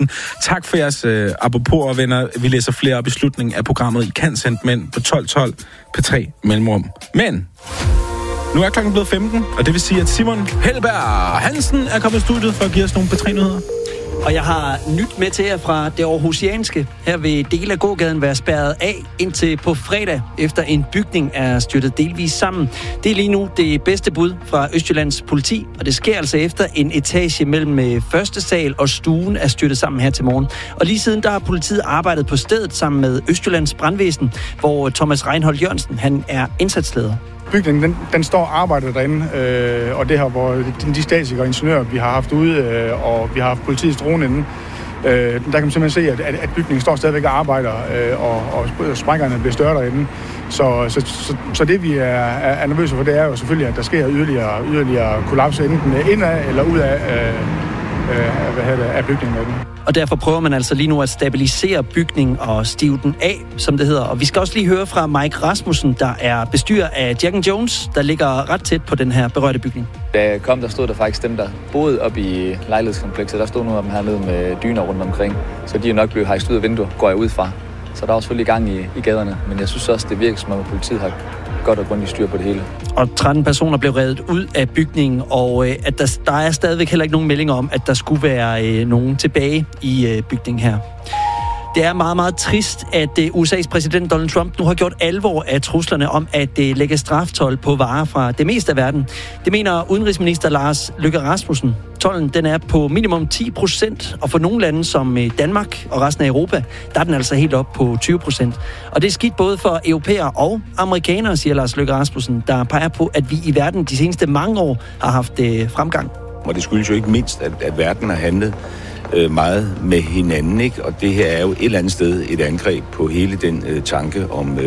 podcasten. Tak for jeres apropos, venner. Vi læser flere op i slutningen af programmet. I kan sende mænd på 1212 P3 mellemrum. Men nu er klokken blevet 15, og det vil sige, at Simon Helberg Hansen er kommet i studiet for at give os nogle P3-nyheder. Og jeg har nyt med til jer fra det aarhusianske. Her vil dele af gågaden være spærret af indtil på fredag, efter en bygning er styrtet delvis sammen. Det er lige nu det bedste bud fra Østjyllands politi, og det sker altså efter en etage mellem første sal og stuen er styrtet sammen her til morgen. Og lige siden der har politiet arbejdet på stedet sammen med Østjyllands brandvæsen, hvor Thomas Reinhold Jørgensen, han er indsatsleder. Bygningen, den står og arbejder derinde, og det her, hvor de statikere og ingeniører, vi har haft ude, og vi har haft politiets drone inde, der kan man simpelthen se, at bygningen står stadigvæk og arbejder, og sprængerne bliver større derinde. Så det, vi er nervøse for, det er jo selvfølgelig, at der sker yderligere kollaps enten indad eller ud af bygningen af den. Og derfor prøver man altså lige nu at stabilisere bygningen og stive den af, som det hedder. Og vi skal også lige høre fra Mike Rasmussen, der er bestyrer af Jack & Jones, der ligger ret tæt på den her berørte bygning. Da jeg kom, der stod der faktisk dem, der boede op i lejlighedskomplekset. Der stod nogle af dem hernede med dyner rundt omkring. Så de er nok blevet hejst ud af vinduer, går jeg ud fra. Så der er også selvfølgelig gang i gaderne. Men jeg synes også, det virker som om politiet har godt og grundigt styr på det hele. Og 13 personer blev reddet ud af bygningen, og at der er stadigvæk heller ikke nogen meldinger om, at der skulle være nogen tilbage i bygningen her. Det er meget, meget trist, at USA's præsident Donald Trump nu har gjort alvor af truslerne om at lægge straftold på varer fra det meste af verden. Det mener udenrigsminister Lars Løkke Rasmussen. Tolden den er på minimum 10%, og for nogle lande som Danmark og resten af Europa, der er den altså helt op på 20%. Og det er skidt både for europæere og amerikanere, siger Lars Løkke Rasmussen, der peger på, at vi i verden de seneste mange år har haft fremgang. Og det skyldes jo ikke mindst, at verden har handlet meget med hinanden, ikke? Og det her er jo et eller andet sted et angreb på hele den tanke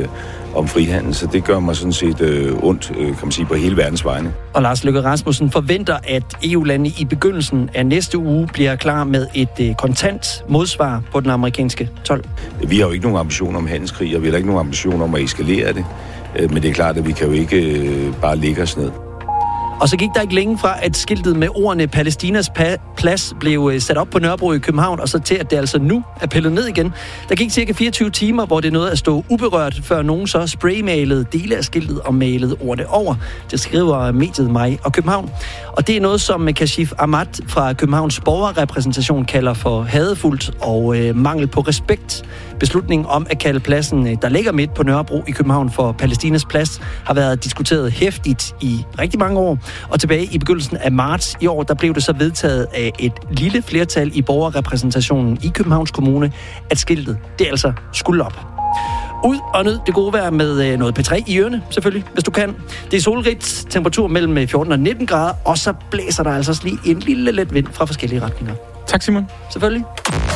om frihandel, så det gør mig sådan set ondt, kan man sige, på hele verdens vegne. Og Lars Løkke Rasmussen forventer, at EU-lande i begyndelsen af næste uge bliver klar med et kontant modsvar på den amerikanske told. Vi har jo ikke nogen ambition om handelskrig, og vi har ikke nogen ambition om at eskalere det, men det er klart, at vi kan jo ikke bare lægge os ned. Og så gik der ikke længe fra, at skiltet med ordene Palæstinas plads blev sat op på Nørrebro i København, og så til, at det altså nu er pillet ned igen. Der gik cirka 24 timer, hvor det nåede at stå uberørt, før nogen så spraymalede dele af skiltet og malede ordene over. Det skriver mediet Mig og København. Og det er noget, som Kashif Ahmad fra Københavns borgerrepræsentation kalder for hadefuldt og mangel på respekt. Beslutningen om at kalde pladsen, der ligger midt på Nørrebro i København for Palæstinas plads, har været diskuteret heftigt i rigtig mange år. Og tilbage i begyndelsen af marts i år, der blev det så vedtaget af et lille flertal i borgerrepræsentationen i Københavns Kommune, at skiltet, det altså skulle op. Ud og ned det gode vejr med noget P3 i ørene, selvfølgelig, hvis du kan. Det er solrigt, temperatur mellem 14 og 19 grader, og så blæser der altså lige en lille let vind fra forskellige retninger. Tak, Simon. Selvfølgelig.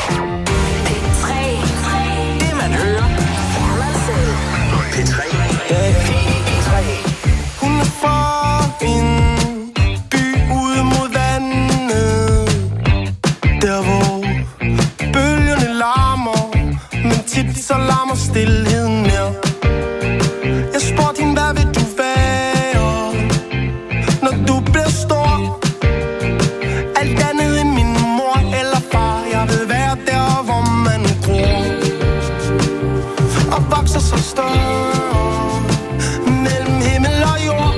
Så larmer stillheden mere. Jeg spurgte hende, hvad vil du være, når du bliver stor? Alt andet end min mor eller far. Jeg vil være der, hvor man gror og vokser så større mellem himmel og jord.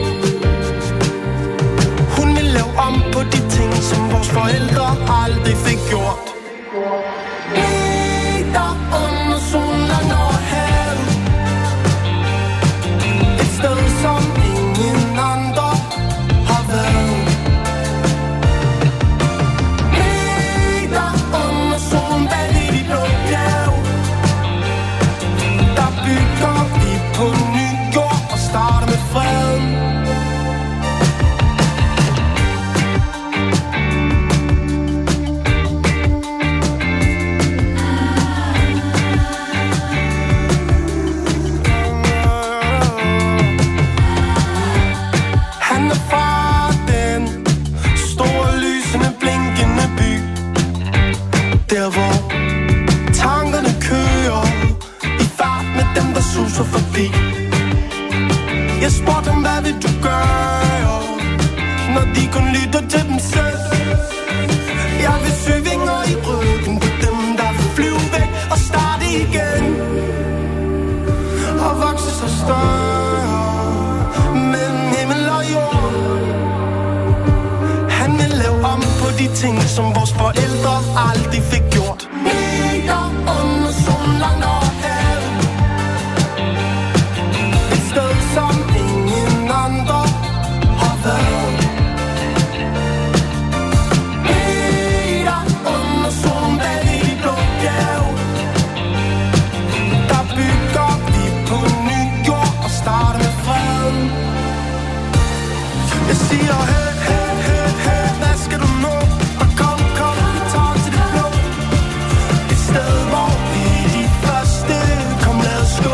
Hun vil lave om på de ting, som vores forældre aldrig fik gjort. Jeg spurgte dem, hvad vil du gøre, når de kun lytter til dem selv. Jeg vil søge vinger i ryggen på dem ting, som vores forældre aldrig fik gjort. Meter under solen, langt over havet. Et sted, som ingen andre har været. Meter under solen, bag i de blå bjerge. Der bygger vi på ny jord og starter med freden. Jeg siger hey, hey, hey, hey, hvad skal du nå? Og kom, vi tager til det blå. Et sted, hvor vi de første kom, lad os gå.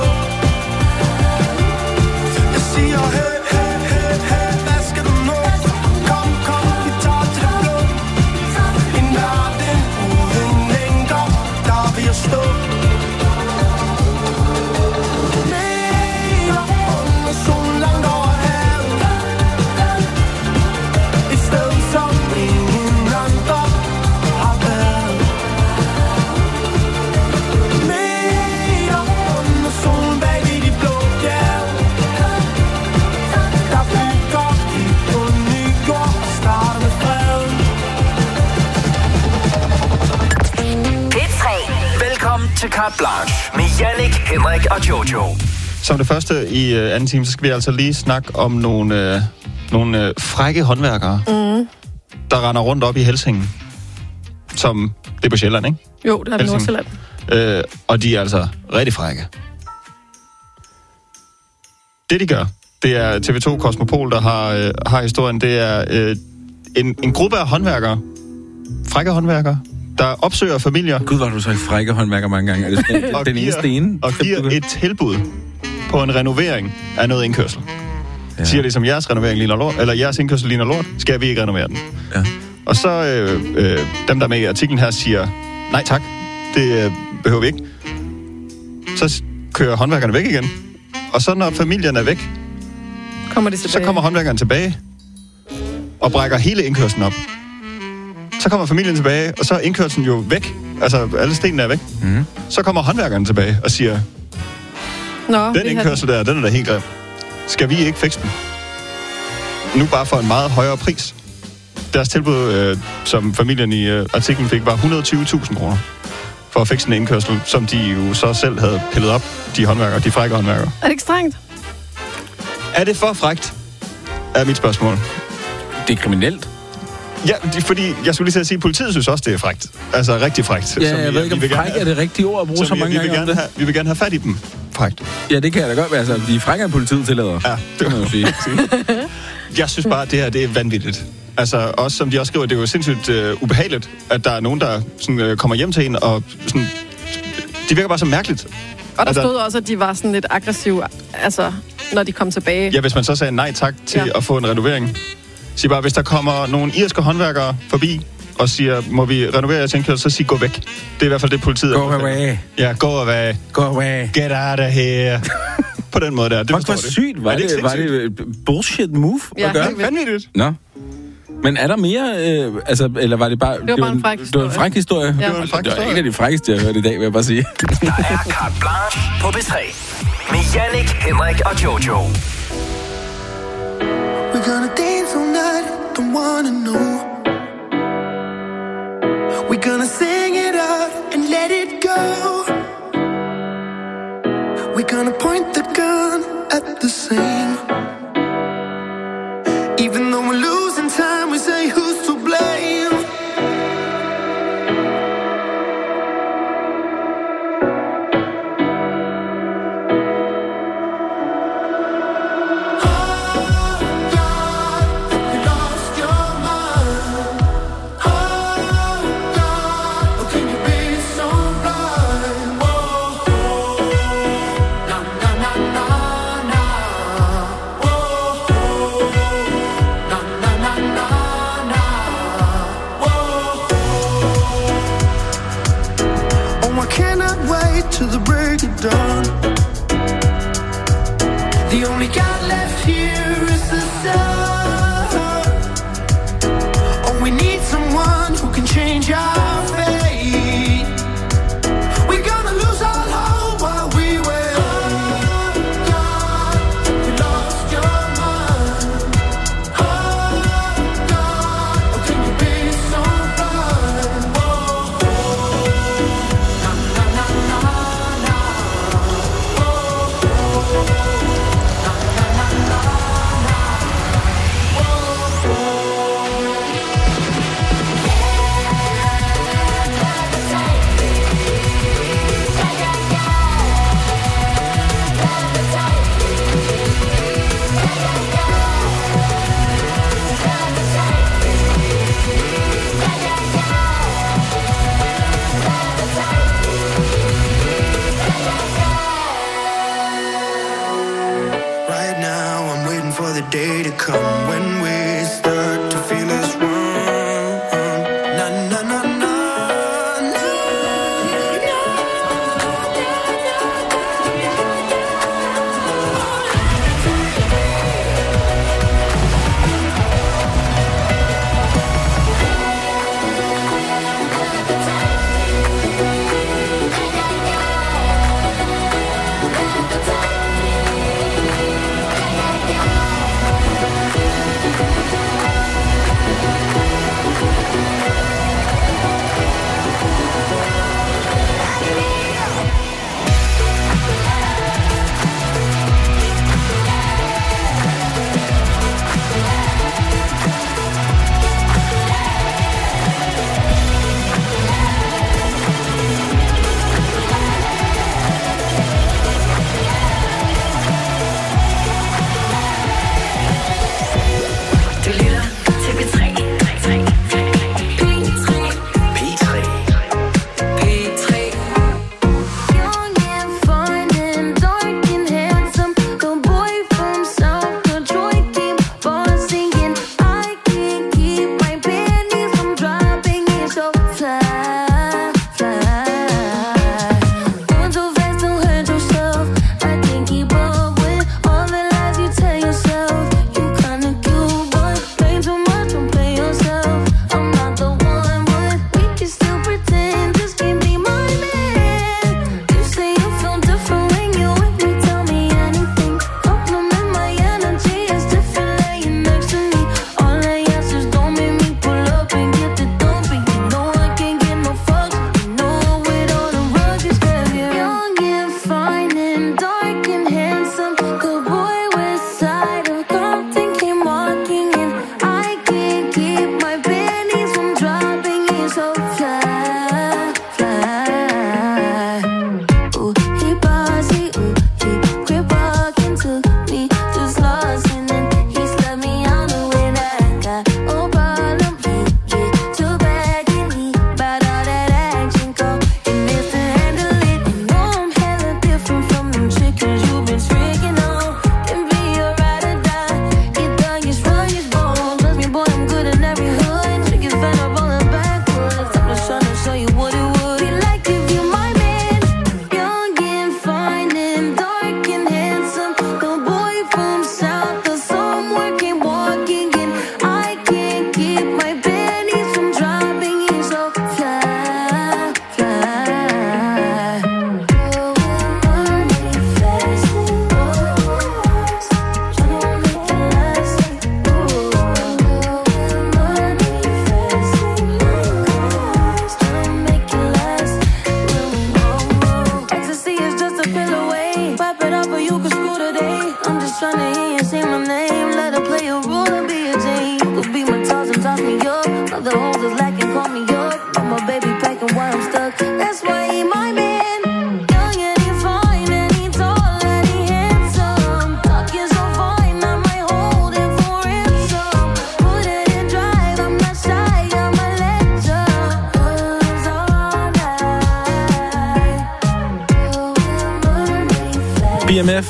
Jeg siger hey, hey, hey, hey, hvad skal du nå? Kom, vi tager til det blå. En verden uden længder, der vil jeg stå. Meter under solen, langt over havet. Et sted, som ingen andre har været. Meter under solen, bag ved de blå bjerge. Der bygger vi på ny jord og starter med freden. P3. Velkommen til Carte Blanche med Jannik, Henrik og Jojo. Som det første i anden time, så skal vi altså lige snakke om nogle frække håndværkere, der render rundt op i Helsingen. Som det er på Sjælland, ikke? Jo, det er i Nordsjælland. Og de er altså rigtig frække. Det de gør, det er TV2 Cosmopol, der har historien. Det er en gruppe af håndværkere, frække håndværkere, der opsøger familier. Gud, var du så i frække håndværker mange gange. Er det den eneste ene? Og giver et tilbud på en renovering af noget indkørsel. Ja. Siger ligesom, jeres renovering ligner lort, eller jeres indkørsel ligner lort, skal vi ikke renovere den. Ja. Og så dem, der er med i artiklen her, siger, nej tak, det behøver vi ikke. Så kører håndværkerne væk igen. Og så når familien er væk, så kommer håndværkeren tilbage og brækker hele indkørslen op. Så kommer familien tilbage, og så er indkørslen jo væk. Altså, alle stenene er væk. Mm. Så kommer håndværkeren tilbage og siger, den indkørsel der, den er da helt grim. Skal vi ikke fikse den? Nu bare for en meget højere pris. Deres tilbud, som familien i artiklen fik, var 120.000 kroner for at fikse en indkørsel, som de jo så selv havde pillet op, de håndværkere, de frække håndværkere. Er det ikke strengt? Er det for frækt? Er mit spørgsmål. Det er kriminelt. Ja, fordi jeg skulle lige til at sige, at politiet synes også, det er frækt. Altså rigtig frækt. Ja, jeg ved ikke, om fræk er det rigtige ord at bruge så mange gange. Vi vil gerne have fat i dem. Frækt. Ja, det kan jeg da godt være. Altså, de er frække af politiet tillader. Ja, det må jeg sige. Jeg synes bare, at det her, det er vanvittigt. Altså, også som de også skriver, det er jo sindssygt ubehageligt, at der er nogen, der sådan, kommer hjem til en, og sådan, de virker bare så mærkeligt. Og der stod også, at de var sådan lidt aggressive, altså, når de kom tilbage. Ja, hvis man så sagde nej tak til at få en renovering. Sig bare, hvis der kommer nogle irske håndværkere forbi og siger, må vi renovere jeres indkørsel, så sig gå væk. Det er i hvert fald det, politiet Go away. Ja, go away. Go away. Get out of here. På den måde der. Det var sygt. Var det bullshit move? Ja, det er vanvittigt. Nå. Men er der mere, eller var det bare... Det var bare en fræk historie. Det var en fræk historie? Ja. Det var en af de frækkeste, jeg har hørt i dag, vil jeg bare sige. Der er Carte Blanche på B3 med Jannik, Henrik og Jojo. We're gonna dance all night, don't wanna know. We're gonna sing it out and let it go. We're gonna point the gun at the same. Even though we're losing time, we say who's to blame. To the break of dawn. The only God left here is the sun. Oh, we need someone who can change our fate. We're gonna lose all hope while we wait. Oh, God, you lost your mind. Oh, God, how can you be so blind? come when we start to feel it's wrong. Na na na na. BMF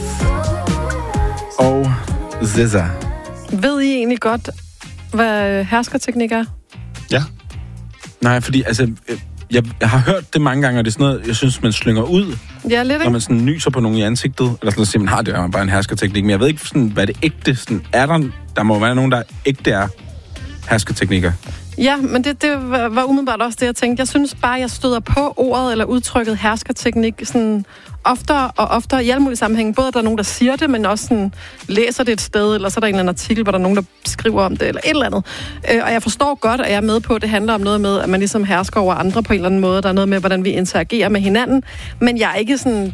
og SZA. Ved I egentlig godt, hvad herskerteknik er? Ja. Nej, fordi altså, jeg har hørt det mange gange, og det er sådan noget, jeg synes, man slynger ud. Ja, lidt, ikke? Når man sådan nyser på nogen i ansigtet, eller sådan noget, man har det er bare en herskerteknik, men jeg ved ikke, sådan, hvad det ægte sådan, er der må være nogen, der ægte er herskerteknikker. Ja, men det var umiddelbart også det, jeg tænkte. Jeg synes bare, jeg støder på ordet eller udtrykket herskerteknik sådan oftere og oftere i alle mulige sammenhænge. Både at der er nogen, der siger det, men også sådan, læser det et sted, eller så er der en eller anden artikel, hvor der er nogen, der skriver om det, eller et eller andet. Og jeg forstår godt, at jeg er med på, at det handler om noget med, at man ligesom hersker over andre på en eller anden måde. Der er noget med, hvordan vi interagerer med hinanden. Men jeg er ikke sådan,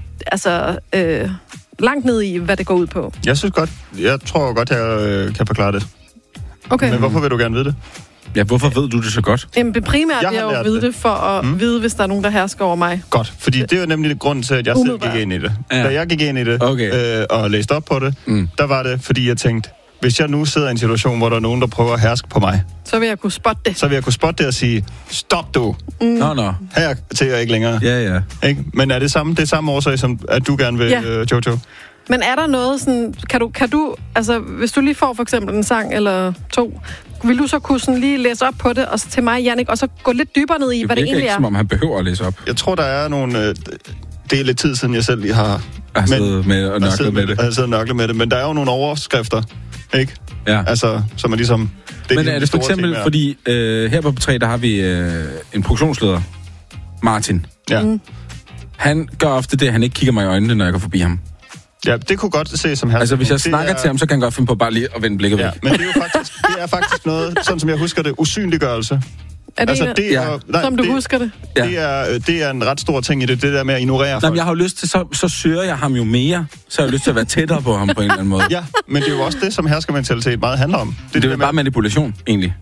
langt ned i, hvad det går ud på. Jeg tror godt, jeg kan forklare det. Okay. Men hvorfor vil du gerne vide det? Ja, hvorfor ved du det så godt? Jamen, primært vil jeg jo vide det for at vide, hvis der er nogen, der hersker over mig. Godt, fordi det er jo nemlig grunden til, at jeg selv gik ind i det. Ja. Da jeg gik ind i det og læste op på det, der var det, fordi jeg tænkte, hvis jeg nu sidder i en situation, hvor der er nogen, der prøver at herske på mig, så vil jeg kunne spotte det. Så vil jeg kunne spotte det og sige, stop du! Nå. Her til jeg ikke længere. Ja. Ikke? Men er det samme årsag, som at du gerne vil, Jojo? Men er der noget sådan... Kan du... Altså, hvis du lige får for eksempel en sang eller 2, vil du så kunne sådan lige læse op på det, og så til mig, Jannik, og så gå lidt dybere ned i, hvad det egentlig er? Det virker ikke, som om han behøver at læse op. Jeg tror, der er nogle... det er lidt tid siden, jeg selv lige har... Jeg sidder med og nørklet med det. Jeg sidder og nørklet med det, men der er jo nogle overskrifter, ikke? Ja. Altså, som er ligesom... Men er det for eksempel, fordi her på P3, der har vi en produktionsleder, Martin. Ja. Han gør ofte det, at han ikke kigger mig i øjnene, når jeg går forbi ham. Ja, det kunne godt se som her. Altså, hvis jeg snakker til ham, så kan han godt finde på bare lige at vende blikket væk. Men det er jo faktisk noget, sådan som jeg husker det, usynliggørelse. Er det, altså, det er, som du husker det? Det er en ret stor ting i det der med at ignorere folk. Jeg har jo lyst til, så søger jeg ham jo mere, så har jeg lyst til at være tættere på ham på en eller anden måde. Ja, men det er jo også det, som herskermentalitet meget handler om. Det er bare manipulation, egentlig.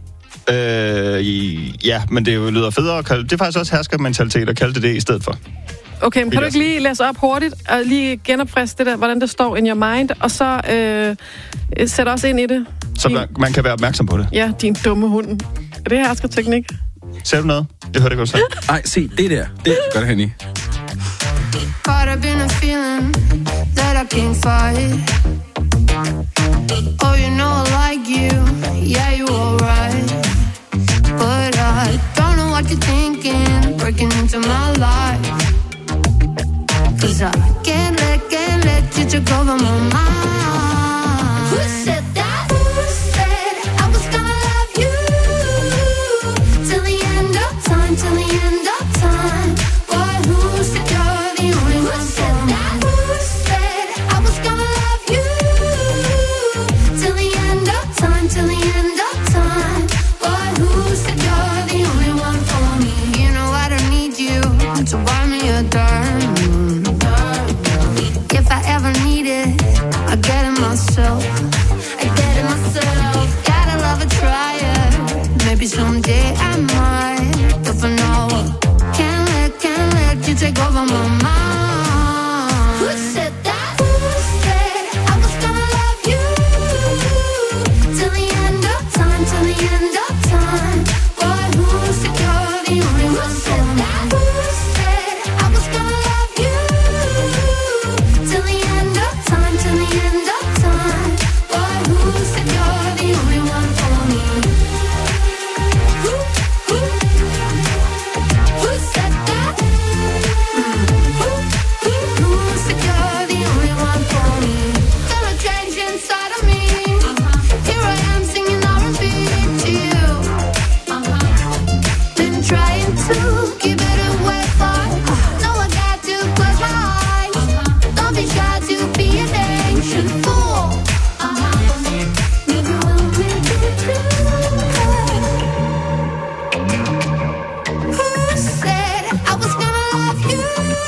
Ja, men det lyder federe at kalde det. Er faktisk også herskermentalitet at kalde det i stedet for. Okay, men kan du ikke lige læse op hurtigt, og lige genopfriske det der, hvordan det står in your mind, og så sæt også ind i det? Så man kan være opmærksom på det. Ja, din dumme hund. Er det herskerteknik? Ser du noget? Jeg hørte ikke, hvad du sagde. Nej, se, det der. Det er godt, Henny. Caught up in a feeling that I can't fight. Oh, you know I like you. Yeah, you alright. But I don't know what you're thinking, breaking into my life. 'Cause I can't let you take over my mind. Who said that? Who said I was gonna love you till the end of time, till the end of time? Boy, who said you're the only one? Who said that? Who said I was gonna love you till the end of time, till the end of time? Boy, who said you're the only one for me? You know I don't need you to buy me a diamond. If I ever need it, I get it myself. I get it myself. Gotta love a tryer. Maybe someday I might. But for now, can't let you take over my mind. Who said that? Who said I was gonna love you till the end of time, till the end of time? Boy, who said you're the only one? Who said that? Who said I was gonna love you till the end of time, till the end of time? Boy, who said you're the only one for me? Who said that? Who said you're the only one for me? Feel a change inside of me. Here I am singing R&B to you. Been trying to keep it away from. No, I got to close my eyes. Don't be shy to be an ancient fool. Maybe we'll make it through. Who said I was gonna love you?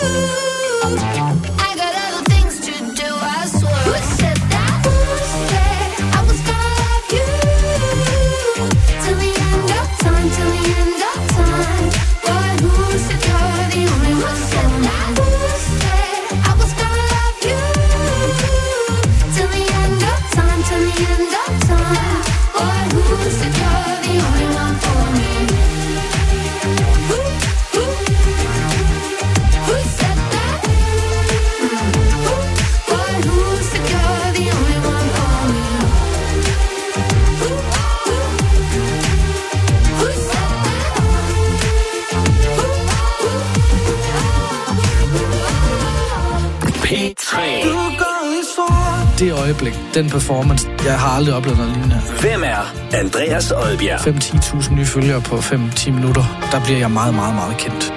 I got other things to do, I swear. Who said that? Who said I was gonna love you till the end of time, till the end of time? Boy, who said you're the only one? Who said that? Who said I was gonna love you till the end of time, till the end of time? Boy, who said you're the only one for me? Who said that? Boy, who said you're the only one for me? Who said that? P3. Det øjeblik, den performance, jeg har aldrig oplevet noget lignende. Hvem er Andreas Odbjerg? 5-10.000 nye følgere på 5-10 minutter. Der bliver jeg meget, meget, meget kendt.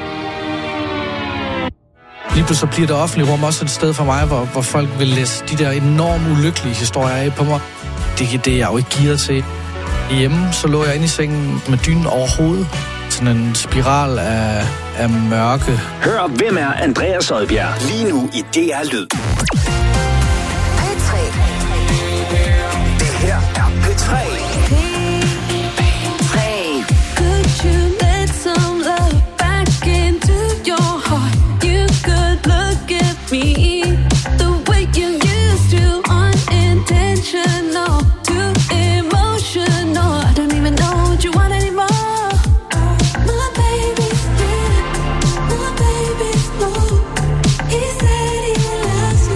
Lige pludselig bliver det offentlige rum også et sted for mig, hvor folk vil læse de der enormt ulykkelige historier af på mig. Det er jeg jo ikke gearet til. Hjemme så lå jeg inde i sengen med dynen over hovedet. Sådan en spiral af mørke. Hør, hvem er Andreas Odbjerg? Lige nu i DR Lyd. P3. Det her er P3. P3. Could you let some love back into your heart? You could look at me the way you used to, unintentional, too emotional. I don't even know what you want anymore. My baby's dead, my baby's low. He said he loves me.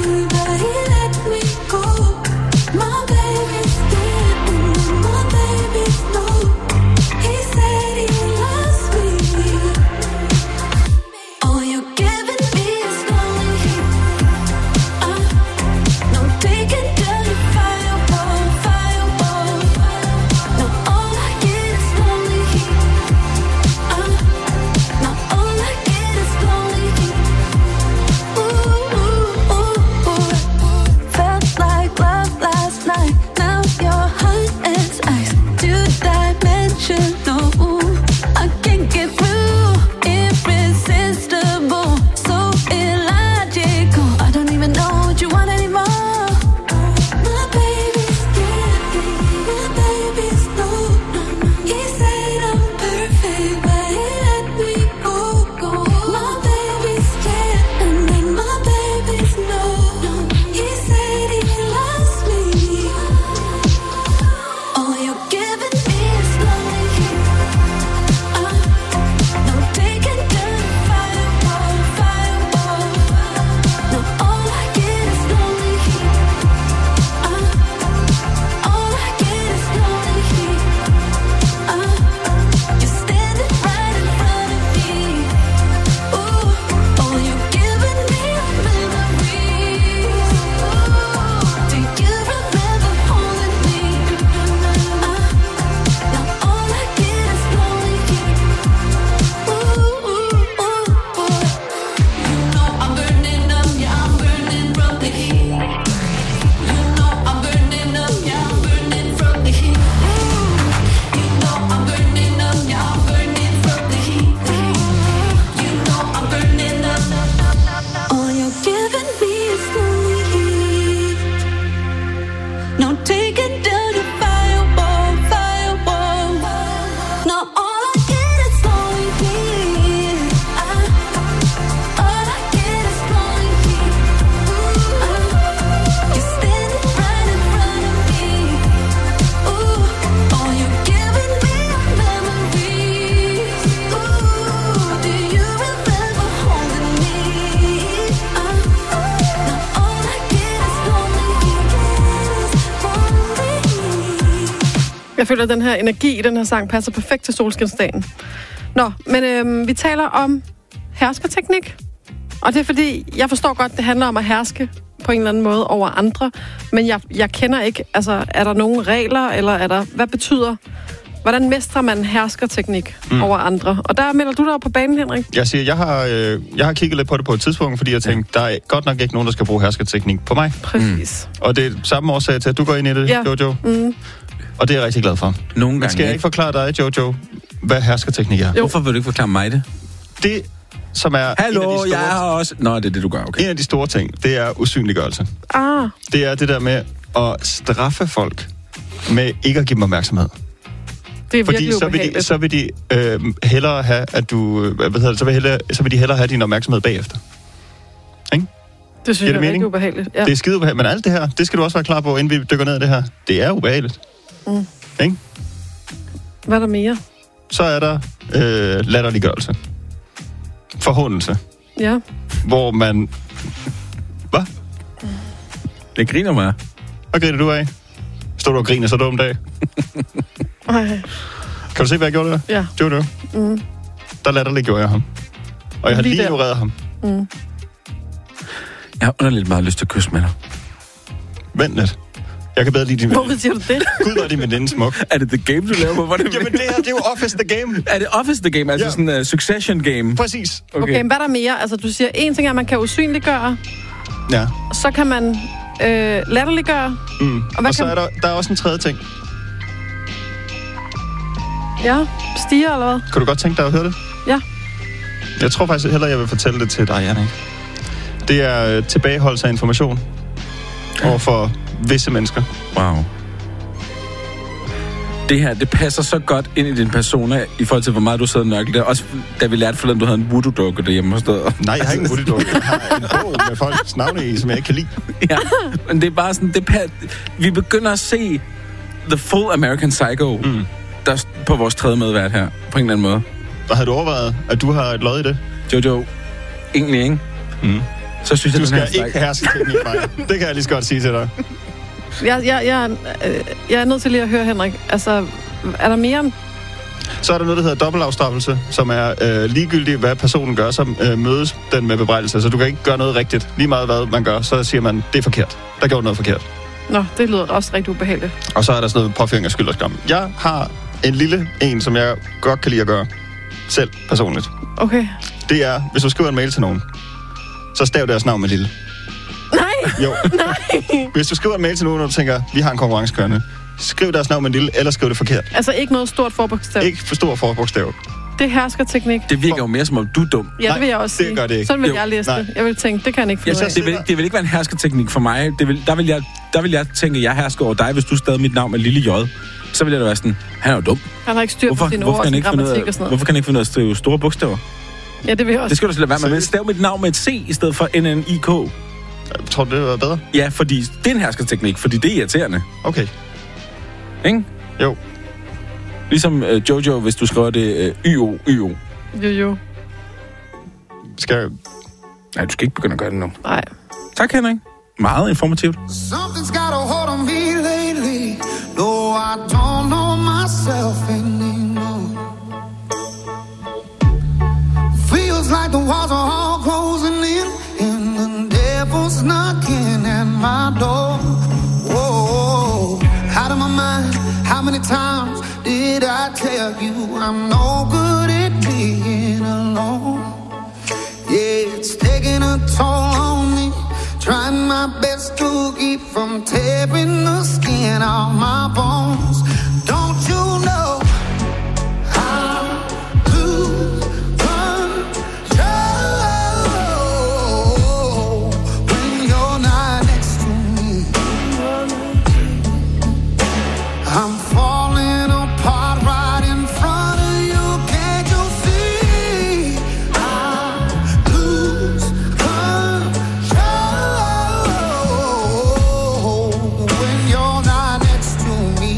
Jeg føler, at den her energi i den her sang passer perfekt til solskinsdagen. Nå, men vi taler om herskerteknik. Og det er fordi, jeg forstår godt, det handler om at herske på en eller anden måde over andre. Men jeg kender ikke, altså er der nogle regler, eller er der, hvad betyder, hvordan mestrer man herskerteknik over andre? Og der melder du dig på banen, Henrik. Jeg siger, jeg har kigget lidt på det på et tidspunkt, fordi jeg tænkte, der er godt nok ikke nogen, der skal bruge herskerteknik på mig. Præcis. Og det er samme årsag til, at du går ind i det, Jojo. Og det er jeg rigtig glad for. Nogle gange. Skal jeg ikke forklare dig, Jojo, hvad herskerteknik er? Hvorfor vil du ikke forklare mig det? Det, som er hallo, jeg har også... Nå, det er det, du gør, okay. En af de store ting, det er usynliggørelse. Det er det der med at straffe folk med ikke at give dem opmærksomhed. Det er virkelig ubehageligt. Så vil de hellere have, at du... så vil de hellere have din opmærksomhed bagefter. Ikke? Det synes jeg er rigtig ubehageligt. Ja. Det er skide ubehageligt. Men alt det her, det skal du også være klar på, inden vi dykker ned i det her. Det er ubehageligt. Ikke? Hvad er der mere? Så er der latterliggørelse. Forhåndelse. Ja. Hvor man... Hvad? Det griner mig. Hvad griner du af? Står du og griner så dum dag? Kan du se, hvad jeg gjorde der? Ja. Det var det. Der latterliggjorde jeg ham. Og jeg har lige ignoreret ham. Jeg har underligt meget lyst til at kysse med dig. Vent lidt. Jeg kan bedre lide din... Hvorfor siger du det? Gud, var din veninde smuk. Er det The Game, du laver på? Jamen, det er jo Office The Game. Er det Office The Game? Altså sådan en Succession Game? Præcis. Okay, men hvad er der mere? Altså, du siger, en ting er, at man kan usynliggøre. Ja. Så kan man latterliggøre. Og så er der er også en tredje ting. Ja, stiger eller hvad? Kan du godt tænke dig at høre det? Ja. Jeg tror faktisk hellere, jeg vil fortælle det til dig, Janne. Det er tilbageholdelse af information overfor visse mennesker. Wow. Det her, det passer så godt ind i din persona, i forhold til, hvor meget du sidder og nørkler. Også da vi lærte forleden, du havde en voodoo-dukke derhjemme hos dig. Nej, jeg har ikke en voodoo-dukke. Jeg har en bog med folks navne i, som jeg ikke kan lide. Ja, men det er bare sådan, vi begynder at se The Full American Psycho, der på vores tredje medvært her, på en eller anden måde. Og har du overvejet, at du har et lod i det? Jojo, egentlig ikke. Så synes jeg, du skal ikke herske teknik mig. Det kan jeg lige så godt sige til dig. Jeg er nødt til lige at høre, Henrik. Altså, er der mere? Så er der noget, der hedder dobbeltafstraffelse, som er ligegyldigt, hvad personen gør, så mødes den med bebrejdelse. Så du kan ikke gøre noget rigtigt. Lige meget, hvad man gør, så siger man, det er forkert. Der gjorde noget forkert. Nå, det lyder også rigtig ubehageligt. Og så er der sådan noget påføring af skyld og skam. Jeg har en lille en, som jeg godt kan lide at gøre. Selv, personligt. Okay. Det er, hvis du skriver en mail til nogen, så stav deres navn med lille. Nej! Jo. Nej! Hvis du skriver en mail til nogen, og du tænker, vi har en konkurrence kørende, skriv deres navn med lille, eller skriv det forkert. Altså ikke noget stort forbogstav? Ikke for stor forbogstav. Det hersker teknik. Det virker jo mere som om, du er dum. Ja, det vil jeg også sige. Det gør det ikke. Sådan vil jeg læse det. Jeg vil tænke, det kan han ikke finde ud af. Det vil ikke være en herskerteknik for mig. Der vil jeg tænke, at jeg hersker over dig, hvis du stadig mit navn med lille J. Så vil jeg da være sådan, han er jo dum. Han har ikke styr på sine ord og sin grammatik og sådan noget. Hvorfor kan han ikke finde ud af at skrive store bogstaver? Ja, det vil jeg også. Det skal du slet være med. Stav mit navn med et C i stedet for NNIK. Tror du, det var bedre? Ja, fordi det er en herskerteknik, fordi det er irriterende. Okay. Ikke? Jo. Ligesom Jojo, hvis du skriver det YO. Jo. Skal jeg... Nej, du skal ikke begynde at gøre det nu. Nej. Tak, Henrik. Meget informativt. Something's got a hold on me lately. No, I don't know myself anymore. Feels like the walls are all closing in, and the devil's knocking at my door. Whoa, out of my mind. How many times did I tell you I'm no good at being alone? Yeah, it's taking a toll on me. Trying my best to keep from tearing the skin off my bones. Don't you know I lose control when you're not next to me? I'm falling apart right in front of you. Can't you see? I lose control when you're not next to me.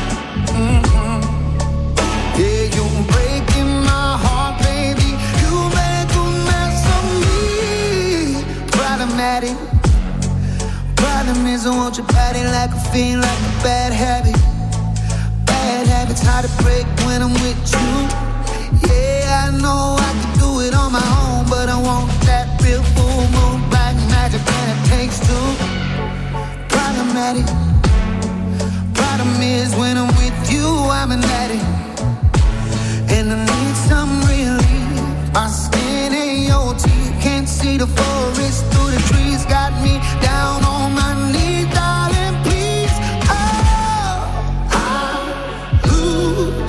Yeah, you're breaking my heart, baby. You make a mess of me. Problematic. Problem is I want your body like a fiend, like a bad habit. Bad habits hard to break when I'm with you. Yeah, I know I can do it on my own, but I want that real full moon, black magic, and it takes two. Problematic. Problem is when I'm with you, I'm an addict, and I need some relief. My skin ain't your teeth, can't see the forest through the trees. Got me down on my knees, darling, please. Oh, I lose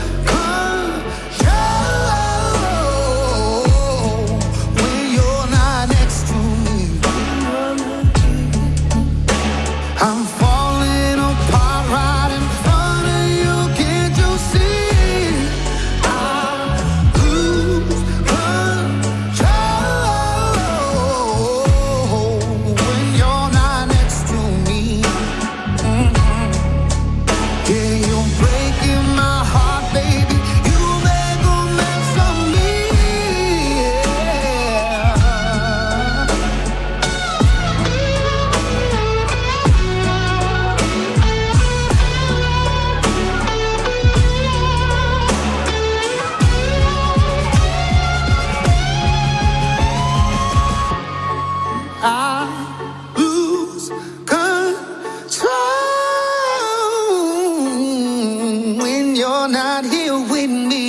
control when you're not next to me. I'm falling apart right in front of you, can't you see? I lose control when you're not next to me. Yeah, you're breaking my heart, baby. You make a mess of me. I lose control when you're not here with me.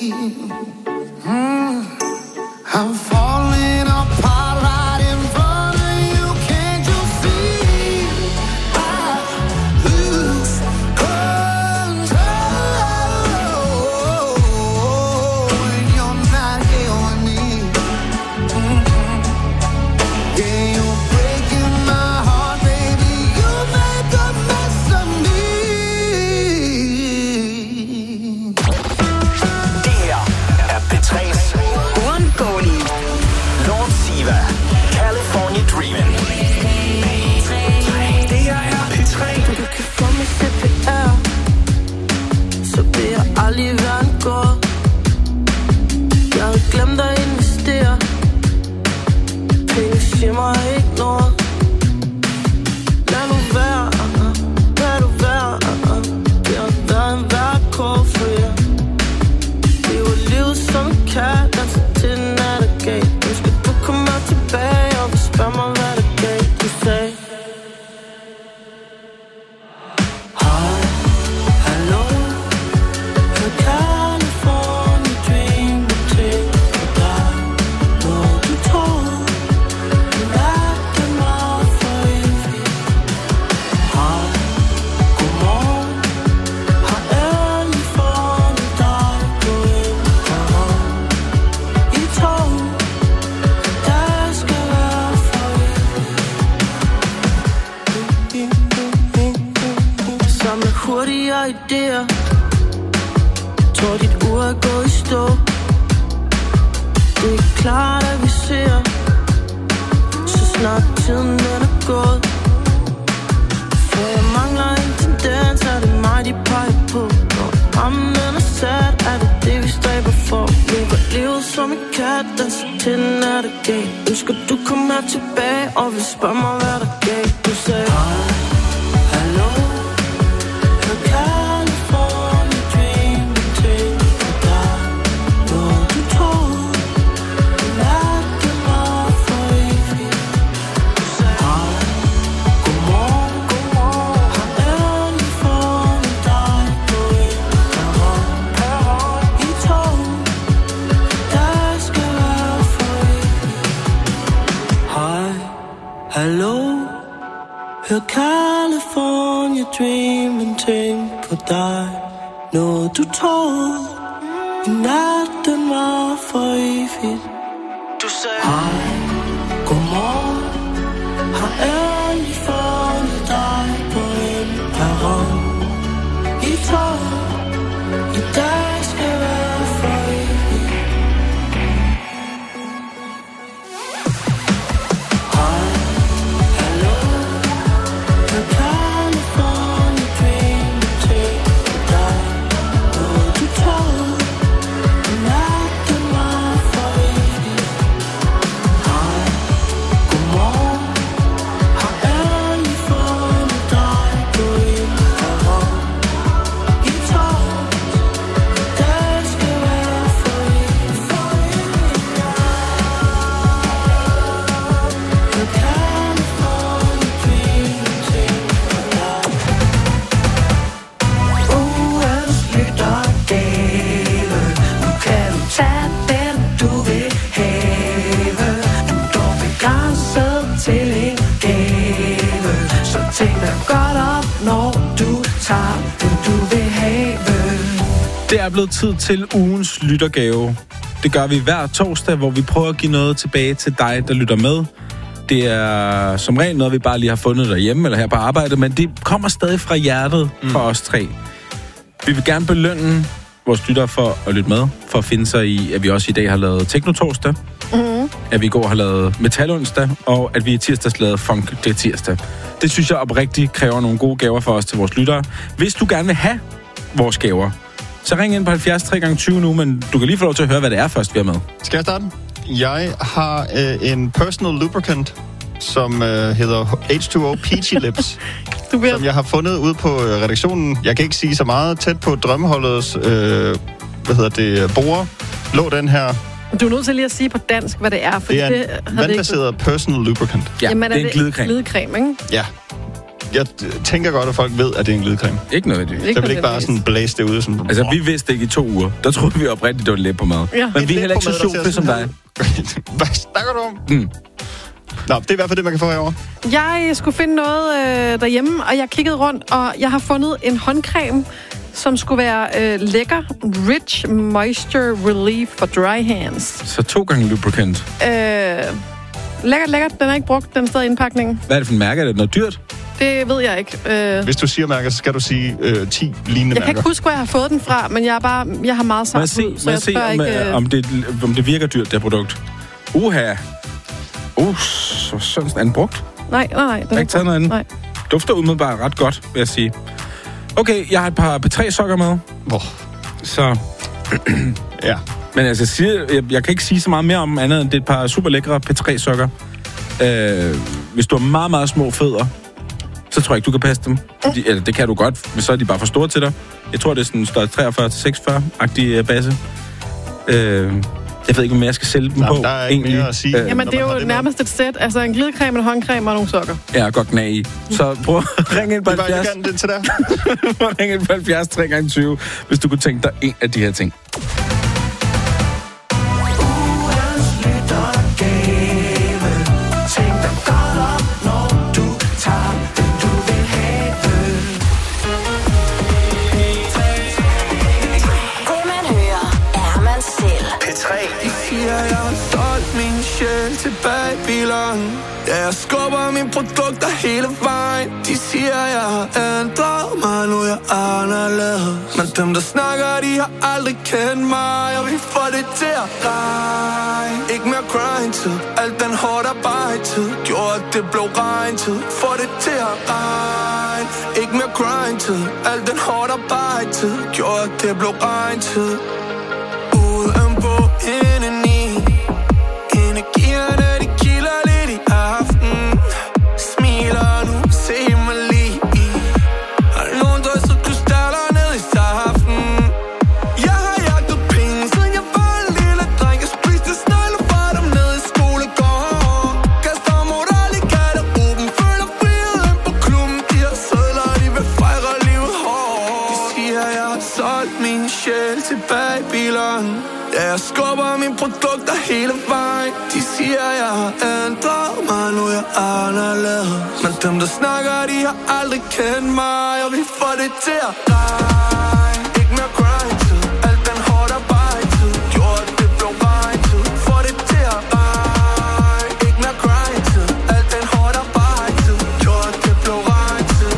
I'm falling apart right in front of you, can't you see? I lose control when you're not here with me. Yeah, you're breaking my heart, baby. You make a mess of me. Det her er P3's uundgåelige Lord Siva, California Dreamin'. Det her er P3. Du kan få mig CPR, så vil jeg aldrig være en gård. Jeg havde glemt at investere. Penge siger mig ikke noget. Lad nu være, lad du være. Det har været en værre kår for jer. Det var livet som en kat, altså til den er der galt. Nu skal du komme tilbage og spørge mig, hvad der galt. Du sagde hej, hallo, hør California Dream, ting på dig. Når du tror, du lærte mig for evigt. Hej, godmorgen, har endelig fundet dig på en perron. I tog, der skal være for evigt. Samler hurtigere idéer. Tror dit ur er gået i stå. Det er klart at vi ser, så snart tiden den er gået. For jeg mangler en tendens, er det mig de peger på. Når rammen den er sat, er det det vi stræber for. Lever livet som en kat, danser til den er der galt. Ønsker du komme her tilbage og vil spørge mig hvad der galt. Du sagde hej, hallo, hør California Dream, ting på dig. Når du tror, du lærte mig for evigt. Du sagde hej, godmorgen, har endelig fundet dig på en perron. I tog, der skal være for evigt. Hej, hallo, hør California Dream, en ting på dig. Noget du tog, i natten var for evigt. Du sagde hej, godmorgen, har endelig fundet dig på en perron. I tog, i dag skal være for evigt. Hej, hallo, hør California Dream, ting på dig. Noget du tog, i natten var for evigt. Hej, tager det, du vil have. Det er blevet tid til ugens lyttergave. Det gør vi hver torsdag, hvor vi prøver at give noget tilbage til dig, der lytter med. Det er som regel noget, vi bare lige har fundet derhjemme eller her på arbejde, men det kommer stadig fra hjertet for os tre. Vi vil gerne belønne vores lyttere for at lytte med, for at finde sig i, at vi også i dag har lavet Teknotorsdag, at vi i går har lavet Metalonsdag, og at vi i tirsdags lavede Funk det tirsdag. Det synes jeg oprigtigt kræver nogle gode gaver for os til vores lyttere. Hvis du gerne vil have vores gaver, så ring ind på 70 3x20 nu, men du kan lige få lov til at høre, hvad det er først, vi har med. Skal jeg starte? Jeg har en personal lubricant, som hedder H2O Peachy Lips, som jeg har fundet ude på redaktionen. Jeg kan ikke sige så meget. Tæt på drømmeholdets bord lå den her. Du er nødt til lige at sige på dansk, hvad det er. Det er en vandbaseret personal lubricant. Ja, jamen, det er en glidecreme. Glidecreme, ikke? Ja. Jeg tænker godt, at folk ved, at det er en glidecreme. Ikke noget, det. Så vil ikke bare sådan blæse det ud. Sådan, altså, vi vidste ikke i 2 uger. Der troede vi oprigtigt, det var lidt på mad. Ja. Men vi er heller ikke så sjovt som dig. Hvad snakker du om? Nå, det er i hvert fald det, man kan få herovre. Jeg skulle finde noget derhjemme, og jeg kiggede rundt, og jeg har fundet en håndcreme, som skulle være lækker. Rich Moisture Relief for Dry Hands. Så 2 gange lubricant. Lækkert. Den er ikke brugt, den er stadig i indpakningen. Hvad er det for en mærke? Er det noget dyrt? Det ved jeg ikke. Hvis du siger mærker, så skal du sige 10 lignende mærker. Jeg kan ikke huske, hvor jeg har fået den fra, men jeg har meget sagt ud, så jeg spørger ikke... om det virker dyrt, det produkt. Uha. Så sådan er den brugt. Nej. Den har ikke taget noget andet. Nej. Dufter umiddelbart ret godt, vil jeg sige. Okay, jeg har et par P3-sokker med. Så... ja. Men altså, jeg kan ikke sige så meget mere om andet, end det er et par super lækre P3-sokker. Hvis du har meget, meget små fødder, så tror jeg ikke, du kan passe dem. Eller det kan du godt, men så er de bare for store til dig. Jeg tror, det er sådan en størrelse 43-46-agtig base. Jeg ved ikke, om jeg skal sælge dem på. Der er ikke mere at sige. Jamen, det er jo nærmest et sæt. Altså en glidecreme, en håndcreme og nogle sokker. Ja, godt knæ i. Så prøv at ringe ind på 70. Det til dig. Ring ind på 70 3x20, hvis du kunne tænke dig en af de her ting. Til Babylon. Ja, jeg skubber mine produkter hele vejen. De siger, jeg har ændret mig, nu jeg er anderledes. Men dem, der snakker, de har aldrig kendt mig. Og vi får det til at regne. Ikke mere grind-tid. Alt den hårdt arbejde-tid gjorde, at det blev regn-tid. Får det til at regne. Ikke mere grind-tid. Alt den hårdt arbejde-tid gjorde, at det blev regn-tid. Udenpå indeni. Energierne, de kilder lidt i aften. Smiler nu, se mig lige i. Har nogen drysset krystaller ned i saften. Jeg har jagtet penge, siden jeg var en lille dreng. Jeg spiste snegle for dem ned i skolegården. Kaster moral i garderoben. Føler friheden på klubben. De har sædler, de vil fejre livet hårdt. De siger, jeg har solgt min sjæl til Babylon. Ja, jeg skubber mine produkter hele vejen. De siger, jeg har ændret mig, nu jeg er anderledes. Men dem, der snakker, de har aldrig kendt mig. Og vi får det til at regne. Ikke mere grind-tid. Alt den hårdt arbejde-tid gjorde, at det blev regn-tid. Får det til at regne. Ikke mere grind-tid. Alt den hårdt arbejde-tid gjorde, at det blev regn-tid.